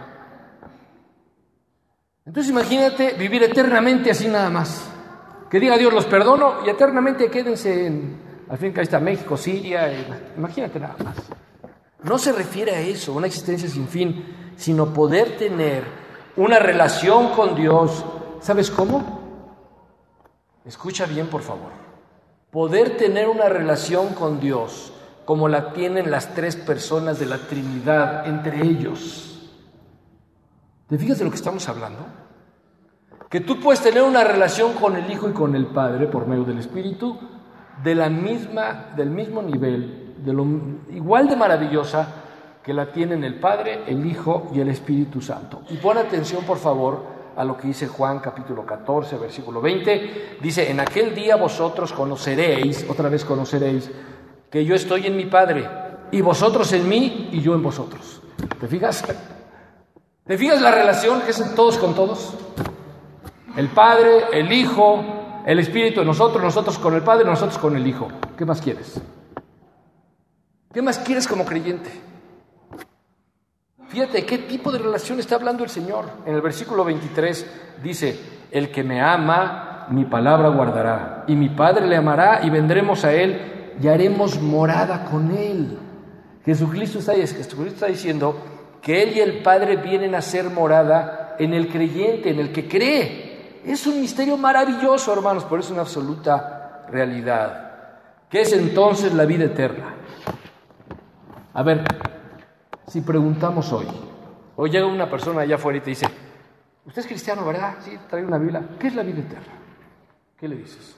S1: Entonces imagínate vivir eternamente así nada más. Que diga Dios, los perdono y eternamente quédense en, al fin que ahí está México, Siria, y, imagínate nada más. No se refiere a eso, una existencia sin fin, sino poder tener una relación con Dios. ¿Sabes cómo? Escucha bien, por favor. Poder tener una relación con Dios como la tienen las tres personas de la Trinidad entre ellos. ¿Te fijas de lo que estamos hablando? Que tú puedes tener una relación con el Hijo y con el Padre por medio del Espíritu de la misma, del mismo nivel, de lo igual de maravillosa que la tienen el Padre, el Hijo y el Espíritu Santo. Y pon atención, por favor, a lo que dice Juan capítulo catorce, versículo veinte. Dice, en aquel día vosotros conoceréis, otra vez conoceréis, que yo estoy en mi Padre, y vosotros en mí, y yo en vosotros. ¿Te fijas? ¿Te fijas la relación que es todos con todos? El Padre, el Hijo, el Espíritu en nosotros, nosotros con el Padre, nosotros con el Hijo. ¿Qué más quieres? ¿Qué más quieres como creyente? Fíjate, ¿qué tipo de relación está hablando el Señor? En el versículo veintitrés dice, el que me ama, mi palabra guardará, y mi Padre le amará, y vendremos a Él, y haremos morada con Él. Jesucristo está, Jesucristo está diciendo que Él y el Padre vienen a ser morada en el creyente, en el que cree. Es un misterio maravilloso, hermanos, pero es una absoluta realidad. ¿Qué es entonces la vida eterna? A ver, si preguntamos hoy, hoy llega una persona allá afuera y te dice, usted es cristiano, ¿verdad? Sí, trae una Biblia. ¿Qué es la vida eterna? ¿Qué le dices?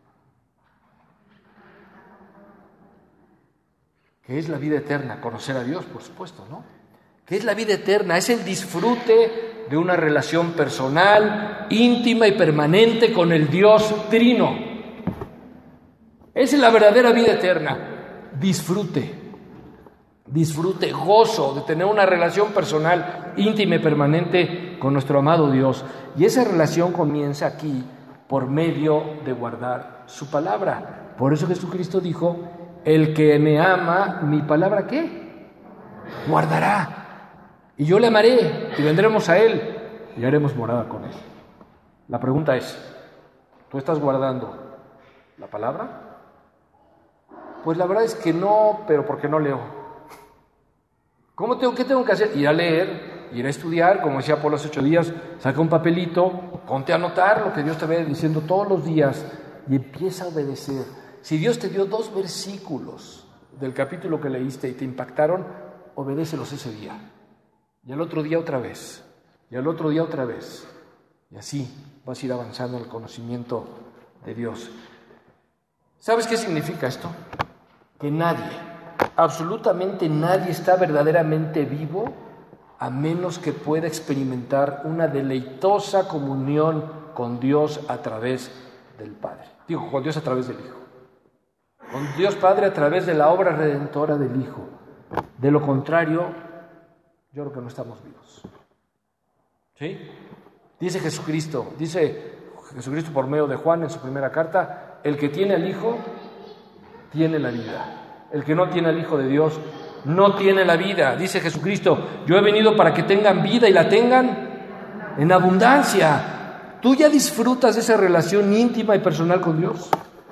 S1: ¿Qué es la vida eterna? Conocer a Dios, por supuesto, ¿no? ¿Qué es la vida eterna? Es el disfrute de una relación personal, íntima y permanente con el Dios Trino. Esa es la verdadera vida eterna. Disfrute, disfrute, gozo de tener una relación personal, íntima y permanente con nuestro amado Dios. Y esa relación comienza aquí por medio de guardar su palabra. Por eso Jesucristo dijo: el que me ama, mi palabra, ¿qué? Guardará. Y yo le amaré, y vendremos a él, y haremos morada con él. La pregunta es, ¿tú estás guardando la palabra? Pues la verdad es que no, pero ¿por qué no leo? ¿Cómo tengo, ¿Qué tengo que hacer? Ir a leer, ir a estudiar, como decía por los ocho días, saca un papelito, ponte a anotar lo que Dios te ve diciendo todos los días y empieza a obedecer. Si Dios te dio dos versículos del capítulo que leíste y te impactaron, obedécelos ese día. Y al otro día otra vez, y al otro día otra vez. Y así vas a ir avanzando en el conocimiento de Dios. ¿Sabes qué significa esto? Que nadie, absolutamente nadie está verdaderamente vivo a menos que pueda experimentar una deleitosa comunión con Dios a través del Padre. Digo, con Dios a través del Hijo. Con Dios Padre a través de la obra redentora del Hijo. De lo contrario, yo creo que no estamos vivos. ¿Sí? Dice Jesucristo, dice Jesucristo por medio de Juan en su primera carta: el que tiene al Hijo, tiene la vida. El que no tiene al Hijo de Dios, no tiene la vida. Dice Jesucristo: yo he venido para que tengan vida y la tengan en abundancia. ¿Tú ya disfrutas de esa relación íntima y personal con Dios?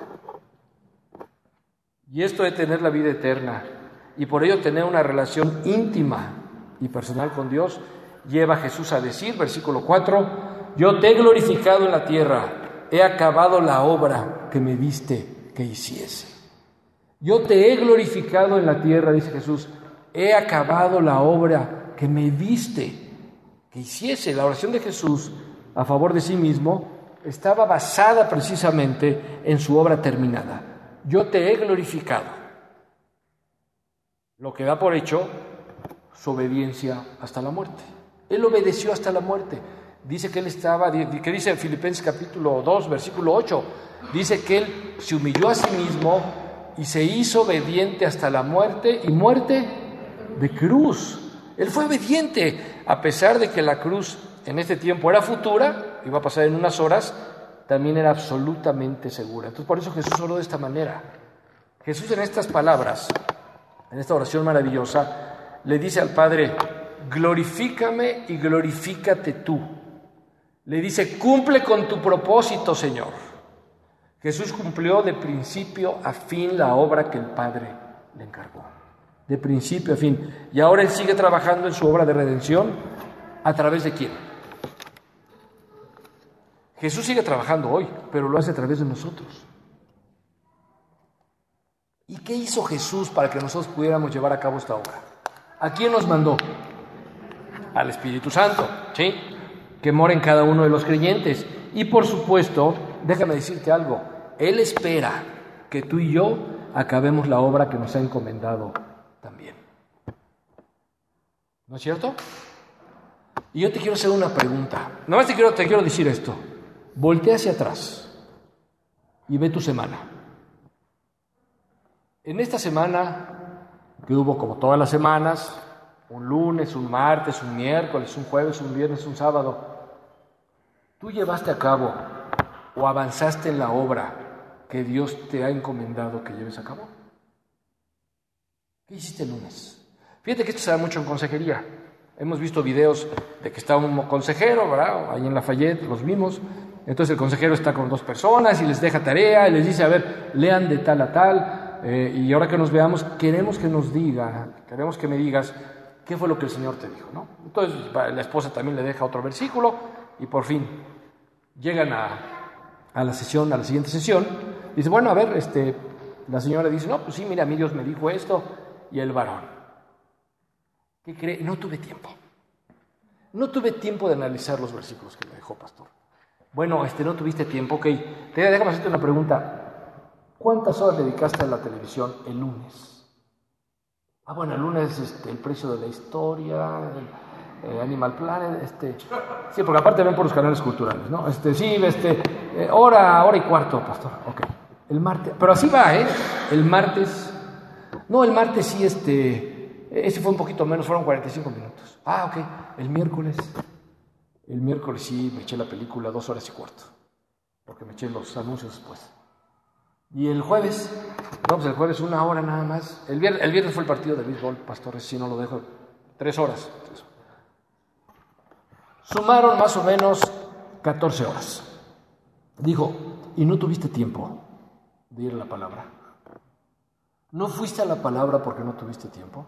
S1: Y esto de tener la vida eterna, y por ello tener una relación íntima y personal con Dios, lleva a Jesús a decir, versículo cuatro: yo te he glorificado en la tierra, he acabado la obra que me diste que hiciese. Yo te he glorificado en la tierra, dice Jesús, he acabado la obra que me diste que hiciese. La oración de Jesús a favor de sí mismo estaba basada precisamente en su obra terminada. Yo te he glorificado, lo que da por hecho su obediencia hasta la muerte. Él obedeció hasta la muerte. Dice que él estaba, que dice en Filipenses capítulo dos, versículo ocho, dice que él se humilló a sí mismo y se hizo obediente hasta la muerte, y muerte de cruz. Él fue obediente, a pesar de que la cruz en este tiempo era futura, iba a pasar en unas horas, también era absolutamente segura. Entonces por eso Jesús oró de esta manera. Jesús en estas palabras, en esta oración maravillosa, le dice al Padre: glorifícame y glorifícate tú. Le dice: cumple con tu propósito, Señor. Jesús cumplió de principio a fin la obra que el Padre le encargó. De principio a fin. Y ahora Él sigue trabajando en su obra de redención. ¿A través de quién? Jesús sigue trabajando hoy, pero lo hace a través de nosotros. ¿Y qué hizo Jesús para que nosotros pudiéramos llevar a cabo esta obra? ¿A quién nos mandó? Al Espíritu Santo, ¿sí? Que mora en cada uno de los creyentes. Y por supuesto, déjame decirte algo, Él espera que tú y yo acabemos la obra que nos ha encomendado también. ¿No es cierto? Y yo te quiero hacer una pregunta. Nada más te quiero, te quiero decir esto. Voltea hacia atrás y ve tu semana. En esta semana, que hubo como todas las semanas, un lunes, un martes, un miércoles, un jueves, un viernes, un sábado, ¿tú llevaste a cabo o avanzaste en la obra que Dios te ha encomendado que lleves a cabo? ¿Qué hiciste el lunes? Fíjate que esto se da mucho en consejería. Hemos visto videos de que está un consejero, ¿verdad? Ahí en Lafayette, los vimos. Entonces el consejero está con dos personas y les deja tarea y les dice: a ver, lean de tal a tal, eh, y ahora que nos veamos, queremos que nos diga, queremos que me digas qué fue lo que el Señor te dijo, ¿no? Entonces la esposa también le deja otro versículo y por fin llegan a, a la sesión, a la siguiente sesión. Dice: bueno, a ver, este, la señora dice: no, pues sí, mira, a mí Dios me dijo esto. Y el varón: ¿qué cree? No tuve tiempo. No tuve tiempo de analizar los versículos que me dejó, pastor. Bueno, este, no tuviste tiempo, ok. Déjame hacerte una pregunta. ¿Cuántas horas dedicaste a la televisión el lunes? Ah, bueno, el lunes este, el precio de la historia, eh, Animal Planet, este, sí, porque aparte ven por los canales culturales, ¿no? Este, sí, este, eh, hora, hora y cuarto, pastor, ok. El martes, pero así va, ¿eh? El martes, no, el martes sí, este, ese fue un poquito menos, fueron cuarenta y cinco minutos. Ah, ok, el miércoles, el miércoles sí me eché la película dos horas y cuarto, porque me eché los anuncios después. Y el jueves, no, pues el jueves una hora nada más. El viernes, el viernes fue el partido de béisbol, pastores, si no lo dejo, tres horas. Tres. Sumaron más o menos catorce horas. Dijo, ¿y no tuviste tiempo de ir a la palabra? ¿No fuiste a la palabra porque no tuviste tiempo?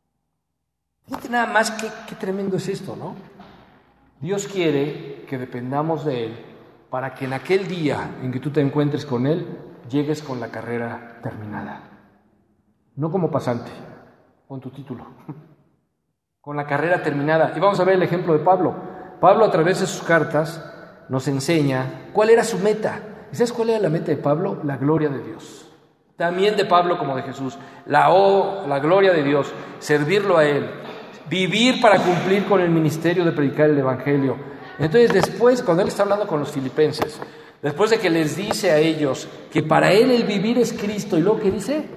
S1: Fíjate nada más qué, qué tremendo es esto, ¿no? Dios quiere que dependamos de Él para que en aquel día en que tú te encuentres con Él, llegues con la carrera terminada. No como pasante, con tu título, con la carrera terminada. Y vamos a ver el ejemplo de Pablo. Pablo, a través de sus cartas, nos enseña cuál era su meta. ¿Y sabes cuál era la meta de Pablo? La gloria de Dios. También de Pablo como de Jesús. La, oh, la gloria de Dios, servirlo a Él, vivir para cumplir con el ministerio de predicar el Evangelio. Entonces después, cuando Él está hablando con los filipenses, después de que les dice a ellos que para Él el vivir es Cristo, y luego que dice,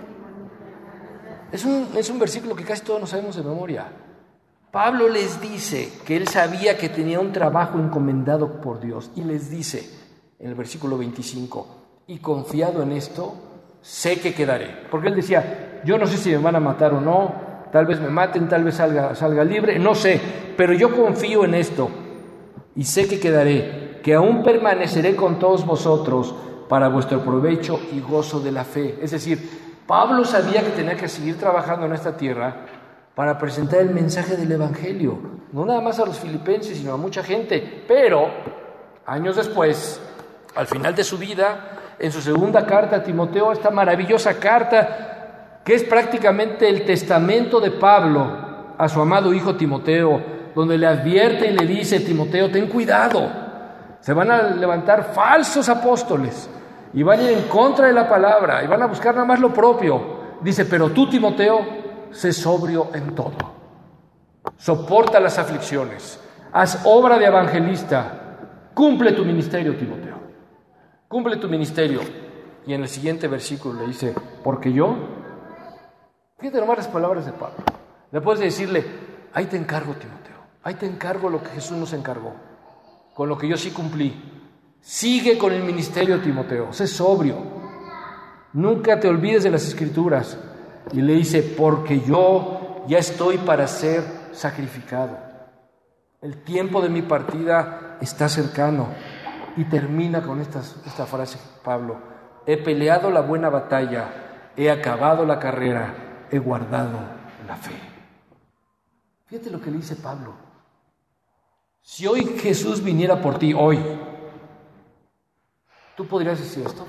S1: es un, es un versículo que casi todos nos sabemos de memoria. Pablo les dice que él sabía que tenía un trabajo encomendado por Dios, y les dice en el versículo veinticinco, y confiado en esto, sé que quedaré. Porque él decía, yo no sé si me van a matar o no, tal vez me maten, tal vez salga, salga libre, no sé, pero yo confío en esto, y sé que quedaré, que aún permaneceré con todos vosotros para vuestro provecho y gozo de la fe. Es decir, Pablo sabía que tenía que seguir trabajando en esta tierra para presentar el mensaje del Evangelio, no nada más a los filipenses, sino a mucha gente. Pero, años después, al final de su vida, en su segunda carta a Timoteo, esta maravillosa carta, que es prácticamente el testamento de Pablo a su amado hijo Timoteo, donde le advierte y le dice, Timoteo, ten cuidado, se van a levantar falsos apóstoles y van a ir en contra de la palabra y van a buscar nada más lo propio. Dice, pero tú, Timoteo, sé sobrio en todo, soporta las aflicciones, haz obra de evangelista, cumple tu ministerio, Timoteo, cumple tu ministerio. Y en el siguiente versículo le dice, porque yo, fíjate nomás las palabras de Pablo, le puedes decirle, ahí te encargo, Timoteo, ahí te encargo lo que Jesús nos encargó, con lo que yo sí cumplí. Sigue con el ministerio, Timoteo, sé sobrio, nunca te olvides de las Escrituras. Y le dice, porque yo ya estoy para ser sacrificado, el tiempo de mi partida está cercano. Y termina con esta, esta frase, Pablo, he peleado la buena batalla, he acabado la carrera, he guardado la fe. Fíjate lo que le dice Pablo. Si hoy Jesús viniera por ti, hoy, ¿tú podrías decir esto?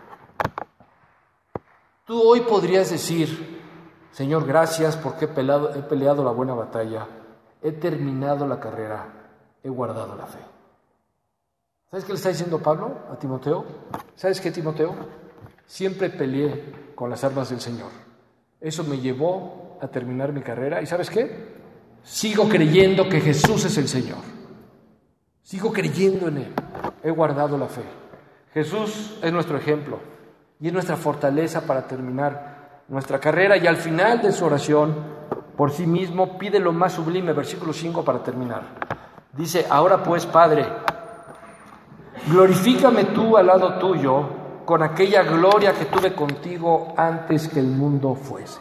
S1: Tú hoy podrías decir, Señor, gracias porque he peleado, he peleado la buena batalla, he terminado la carrera, he guardado la fe. ¿Sabes qué le está diciendo Pablo a Timoteo? ¿Sabes qué, Timoteo? Siempre peleé con las armas del Señor. Eso me llevó a terminar mi carrera. ¿Y sabes qué? Sigo creyendo que Jesús es el Señor. Sigo creyendo en Él. He guardado la fe. Jesús es nuestro ejemplo y es nuestra fortaleza para terminar nuestra carrera. Y al final de su oración, por sí mismo, pide lo más sublime, versículo cinco, para terminar. Dice, ahora pues, Padre, glorifícame tú al lado tuyo con aquella gloria que tuve contigo antes que el mundo fuese.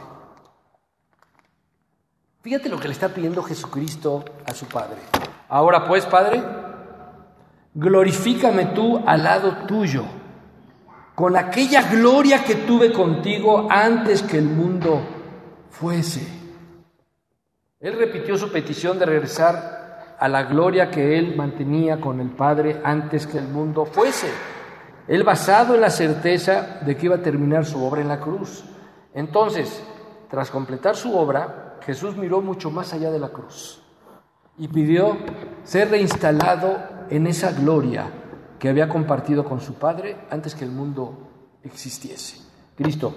S1: Fíjate lo que le está pidiendo Jesucristo a su Padre. Ahora pues, Padre, glorifícame tú al lado tuyo con aquella gloria que tuve contigo antes que el mundo fuese. Él repitió su petición de regresar a la gloria que él mantenía con el Padre antes que el mundo fuese. Él basado en la certeza de que iba a terminar su obra en la cruz. Entonces, tras completar su obra, Jesús miró mucho más allá de la cruz y pidió ser reinstalado en esa gloria que había compartido con su Padre antes que el mundo existiese. Cristo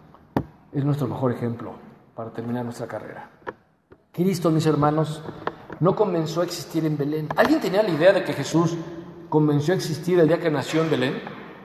S1: es nuestro mejor ejemplo para terminar nuestra carrera. Cristo, mis hermanos, no comenzó a existir en Belén. ¿Alguien tenía la idea de que Jesús comenzó a existir el día que nació en Belén?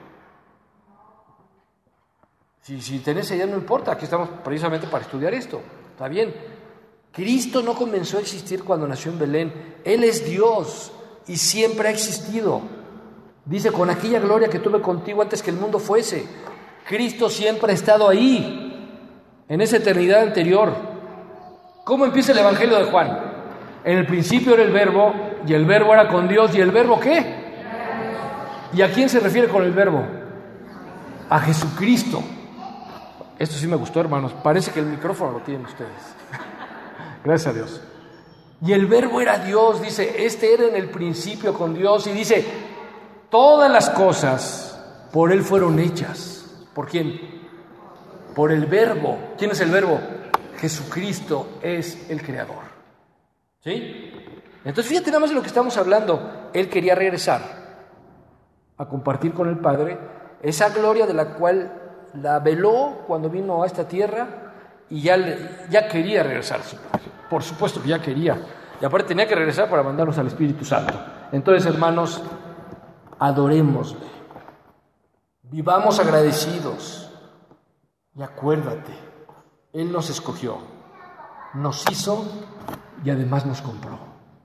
S1: Si, si tenés idea, no importa, aquí estamos precisamente para estudiar esto. Está bien. Cristo no comenzó a existir cuando nació en Belén. Él es Dios y siempre ha existido. Dice, con aquella gloria que tuve contigo antes que el mundo fuese. Cristo siempre ha estado ahí, en esa eternidad anterior. ¿Cómo empieza el Evangelio de Juan? En el principio era el Verbo, y el Verbo era con Dios, ¿y el Verbo qué? ¿Y a quién se refiere con el Verbo? A Jesucristo. Esto sí me gustó, hermanos. Parece que el micrófono lo tienen ustedes. Gracias a Dios. Y el Verbo era Dios, dice, este era en el principio con Dios, y dice, todas las cosas por Él fueron hechas. ¿Por quién? Por el Verbo. ¿Quién es el Verbo? Jesucristo es el Creador. ¿Sí? Entonces fíjate nada más de lo que estamos hablando. Él quería regresar a compartir con el Padre esa gloria de la cual la veló cuando vino a esta tierra, y ya, le, ya quería regresar. Por supuesto que ya quería. Y aparte tenía que regresar para mandarnos al Espíritu Santo. Entonces, hermanos, adorémosle. Vivamos agradecidos. Y acuérdate, Él nos escogió, nos hizo y además nos compró.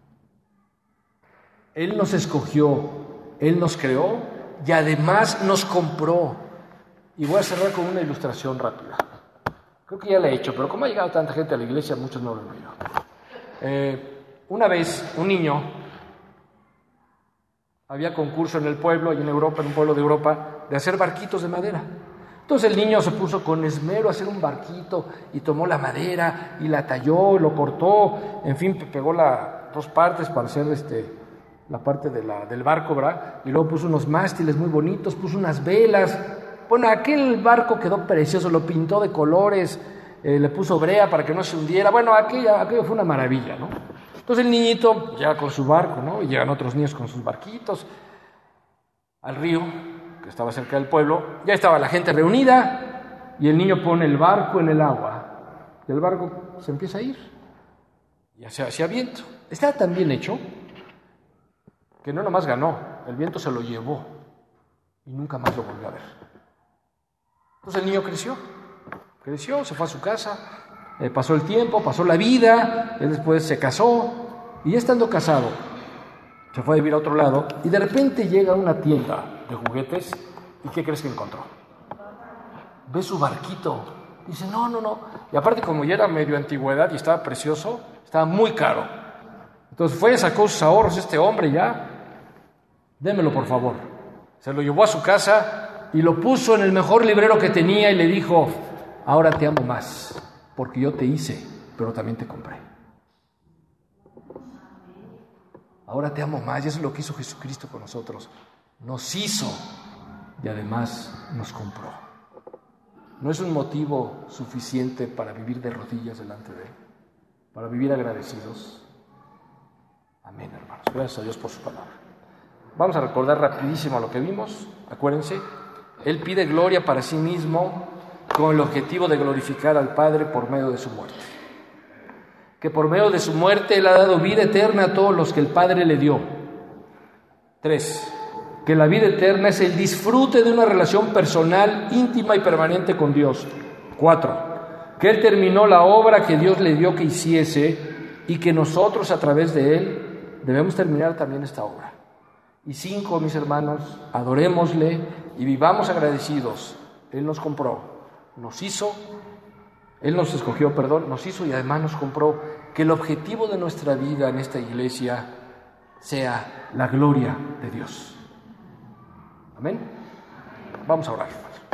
S1: Él nos escogió, Él nos creó y además nos compró. Y voy a cerrar con una ilustración rápida. Creo que ya la he hecho, pero como ha llegado tanta gente a la iglesia, muchos no lo han oído. Eh, una vez, un niño, había concurso en el pueblo, y en Europa, en un pueblo de Europa, de hacer barquitos de madera. Entonces el niño se puso con esmero a hacer un barquito, y tomó la madera, y la talló, lo cortó, en fin, pegó las dos partes para hacer este, la parte de la, del barco, ¿verdad? Y luego puso unos mástiles muy bonitos, puso unas velas. Bueno, aquel barco quedó precioso, lo pintó de colores, eh, le puso brea para que no se hundiera. Bueno, aquella, aquello fue una maravilla, ¿no? Entonces el niñito llega con su barco, ¿no? Y llegan otros niños con sus barquitos al río, que estaba cerca del pueblo. Ya estaba la gente reunida, y el niño pone el barco en el agua, y el barco se empieza a ir, y hacia, hacia viento. Estaba tan bien hecho que no nomás ganó, el viento se lo llevó, y nunca más lo volvió a ver. Entonces el niño creció, creció, se fue a su casa, eh, pasó el tiempo, pasó la vida, él después se casó, y ya estando casado, se fue a vivir a otro lado, y de repente llega a una tienda de juguetes, ¿y qué crees que encontró? Ve su barquito, dice, no, no, no, y aparte como ya era medio antigüedad y estaba precioso, estaba muy caro. Entonces fue, sacó sus ahorros este hombre ya, démelo por favor. Se lo llevó a su casa y lo puso en el mejor librero que tenía y le dijo, ahora te amo más, porque yo te hice, pero también te compré. Ahora te amo más, y eso es lo que hizo Jesucristo con nosotros. Nos hizo y además nos compró. ¿No es un motivo suficiente para vivir de rodillas delante de Él? Para vivir agradecidos. Amén, hermanos. Gracias a Dios por su palabra. Vamos a recordar rapidísimo lo que vimos. Acuérdense, Él pide gloria para sí mismo con el objetivo de glorificar al Padre por medio de su muerte. Que por medio de su muerte Él ha dado vida eterna a todos los que el Padre le dio. Tres, que la vida eterna es el disfrute de una relación personal, íntima y permanente con Dios. Cuatro, que Él terminó la obra que Dios le dio que hiciese y que nosotros a través de Él debemos terminar también esta obra. Y cinco, mis hermanos, adorémosle y vivamos agradecidos. Él nos compró, nos hizo, Él nos escogió, perdón, nos hizo y además nos compró. Que el objetivo de nuestra vida en esta iglesia sea la gloria de Dios. Amén. Vamos a orar.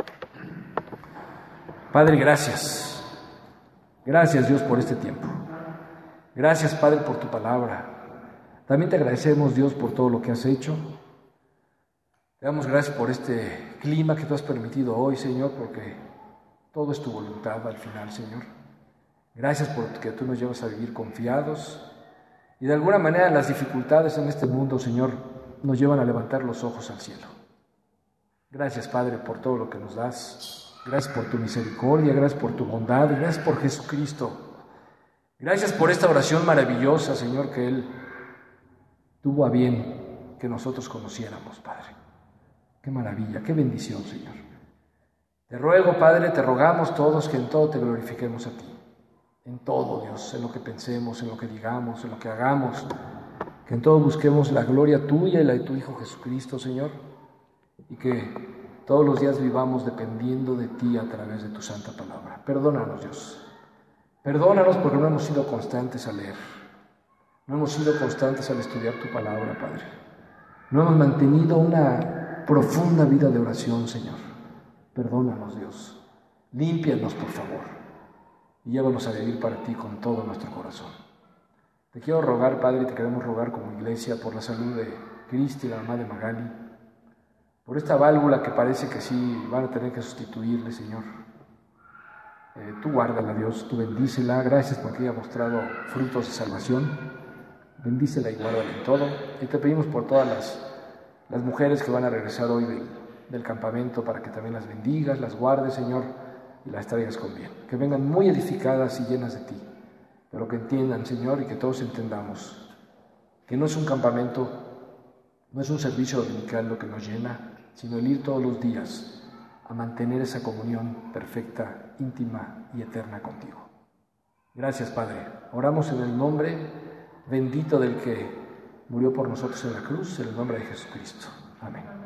S1: Padre, gracias. Gracias, Dios, por este tiempo. Gracias, Padre, por tu palabra. También te agradecemos, Dios, por todo lo que has hecho. Te damos gracias por este clima que tú has permitido hoy, Señor, porque todo es tu voluntad al final, Señor. Gracias porque tú nos llevas a vivir confiados. Y de alguna manera las dificultades en este mundo, Señor, nos llevan a levantar los ojos al cielo. Gracias, Padre, por todo lo que nos das. Gracias por tu misericordia, gracias por tu bondad, gracias por Jesucristo. Gracias por esta oración maravillosa, Señor, que Él tuvo a bien que nosotros conociéramos, Padre. Qué maravilla, qué bendición, Señor. Te ruego, Padre, te rogamos todos que en todo te glorifiquemos a ti. En todo, Dios, en lo que pensemos, en lo que digamos, en lo que hagamos. Que en todo busquemos la gloria tuya y la de tu Hijo Jesucristo, Señor. Y que todos los días vivamos dependiendo de ti a través de tu santa palabra. Perdónanos, Dios. Perdónanos porque no hemos sido constantes al leer. No hemos sido constantes al estudiar tu palabra, Padre. No hemos mantenido una profunda vida de oración, Señor. Perdónanos, Dios. Límpianos, por favor. Y llévanos a vivir para ti con todo nuestro corazón. Te quiero rogar, Padre, y te queremos rogar como iglesia por la salud de Cristi, la mamá de Magali, por esta válvula que parece que sí van a tener que sustituirle, Señor. Eh, tú guárdala, Dios, tú bendícela. Gracias porque ella ha mostrado frutos de salvación. Bendícela y guárdala en todo. Y te pedimos por todas las, las mujeres que van a regresar hoy del, del campamento para que también las bendigas, las guardes, Señor, y las traigas con bien. Que vengan muy edificadas y llenas de ti. Pero que entiendan, Señor, y que todos entendamos que no es un campamento, no es un servicio dominical lo que nos llena, sino el ir todos los días a mantener esa comunión perfecta, íntima y eterna contigo. Gracias, Padre. Oramos en el nombre bendito del que murió por nosotros en la cruz, en el nombre de Jesucristo. Amén.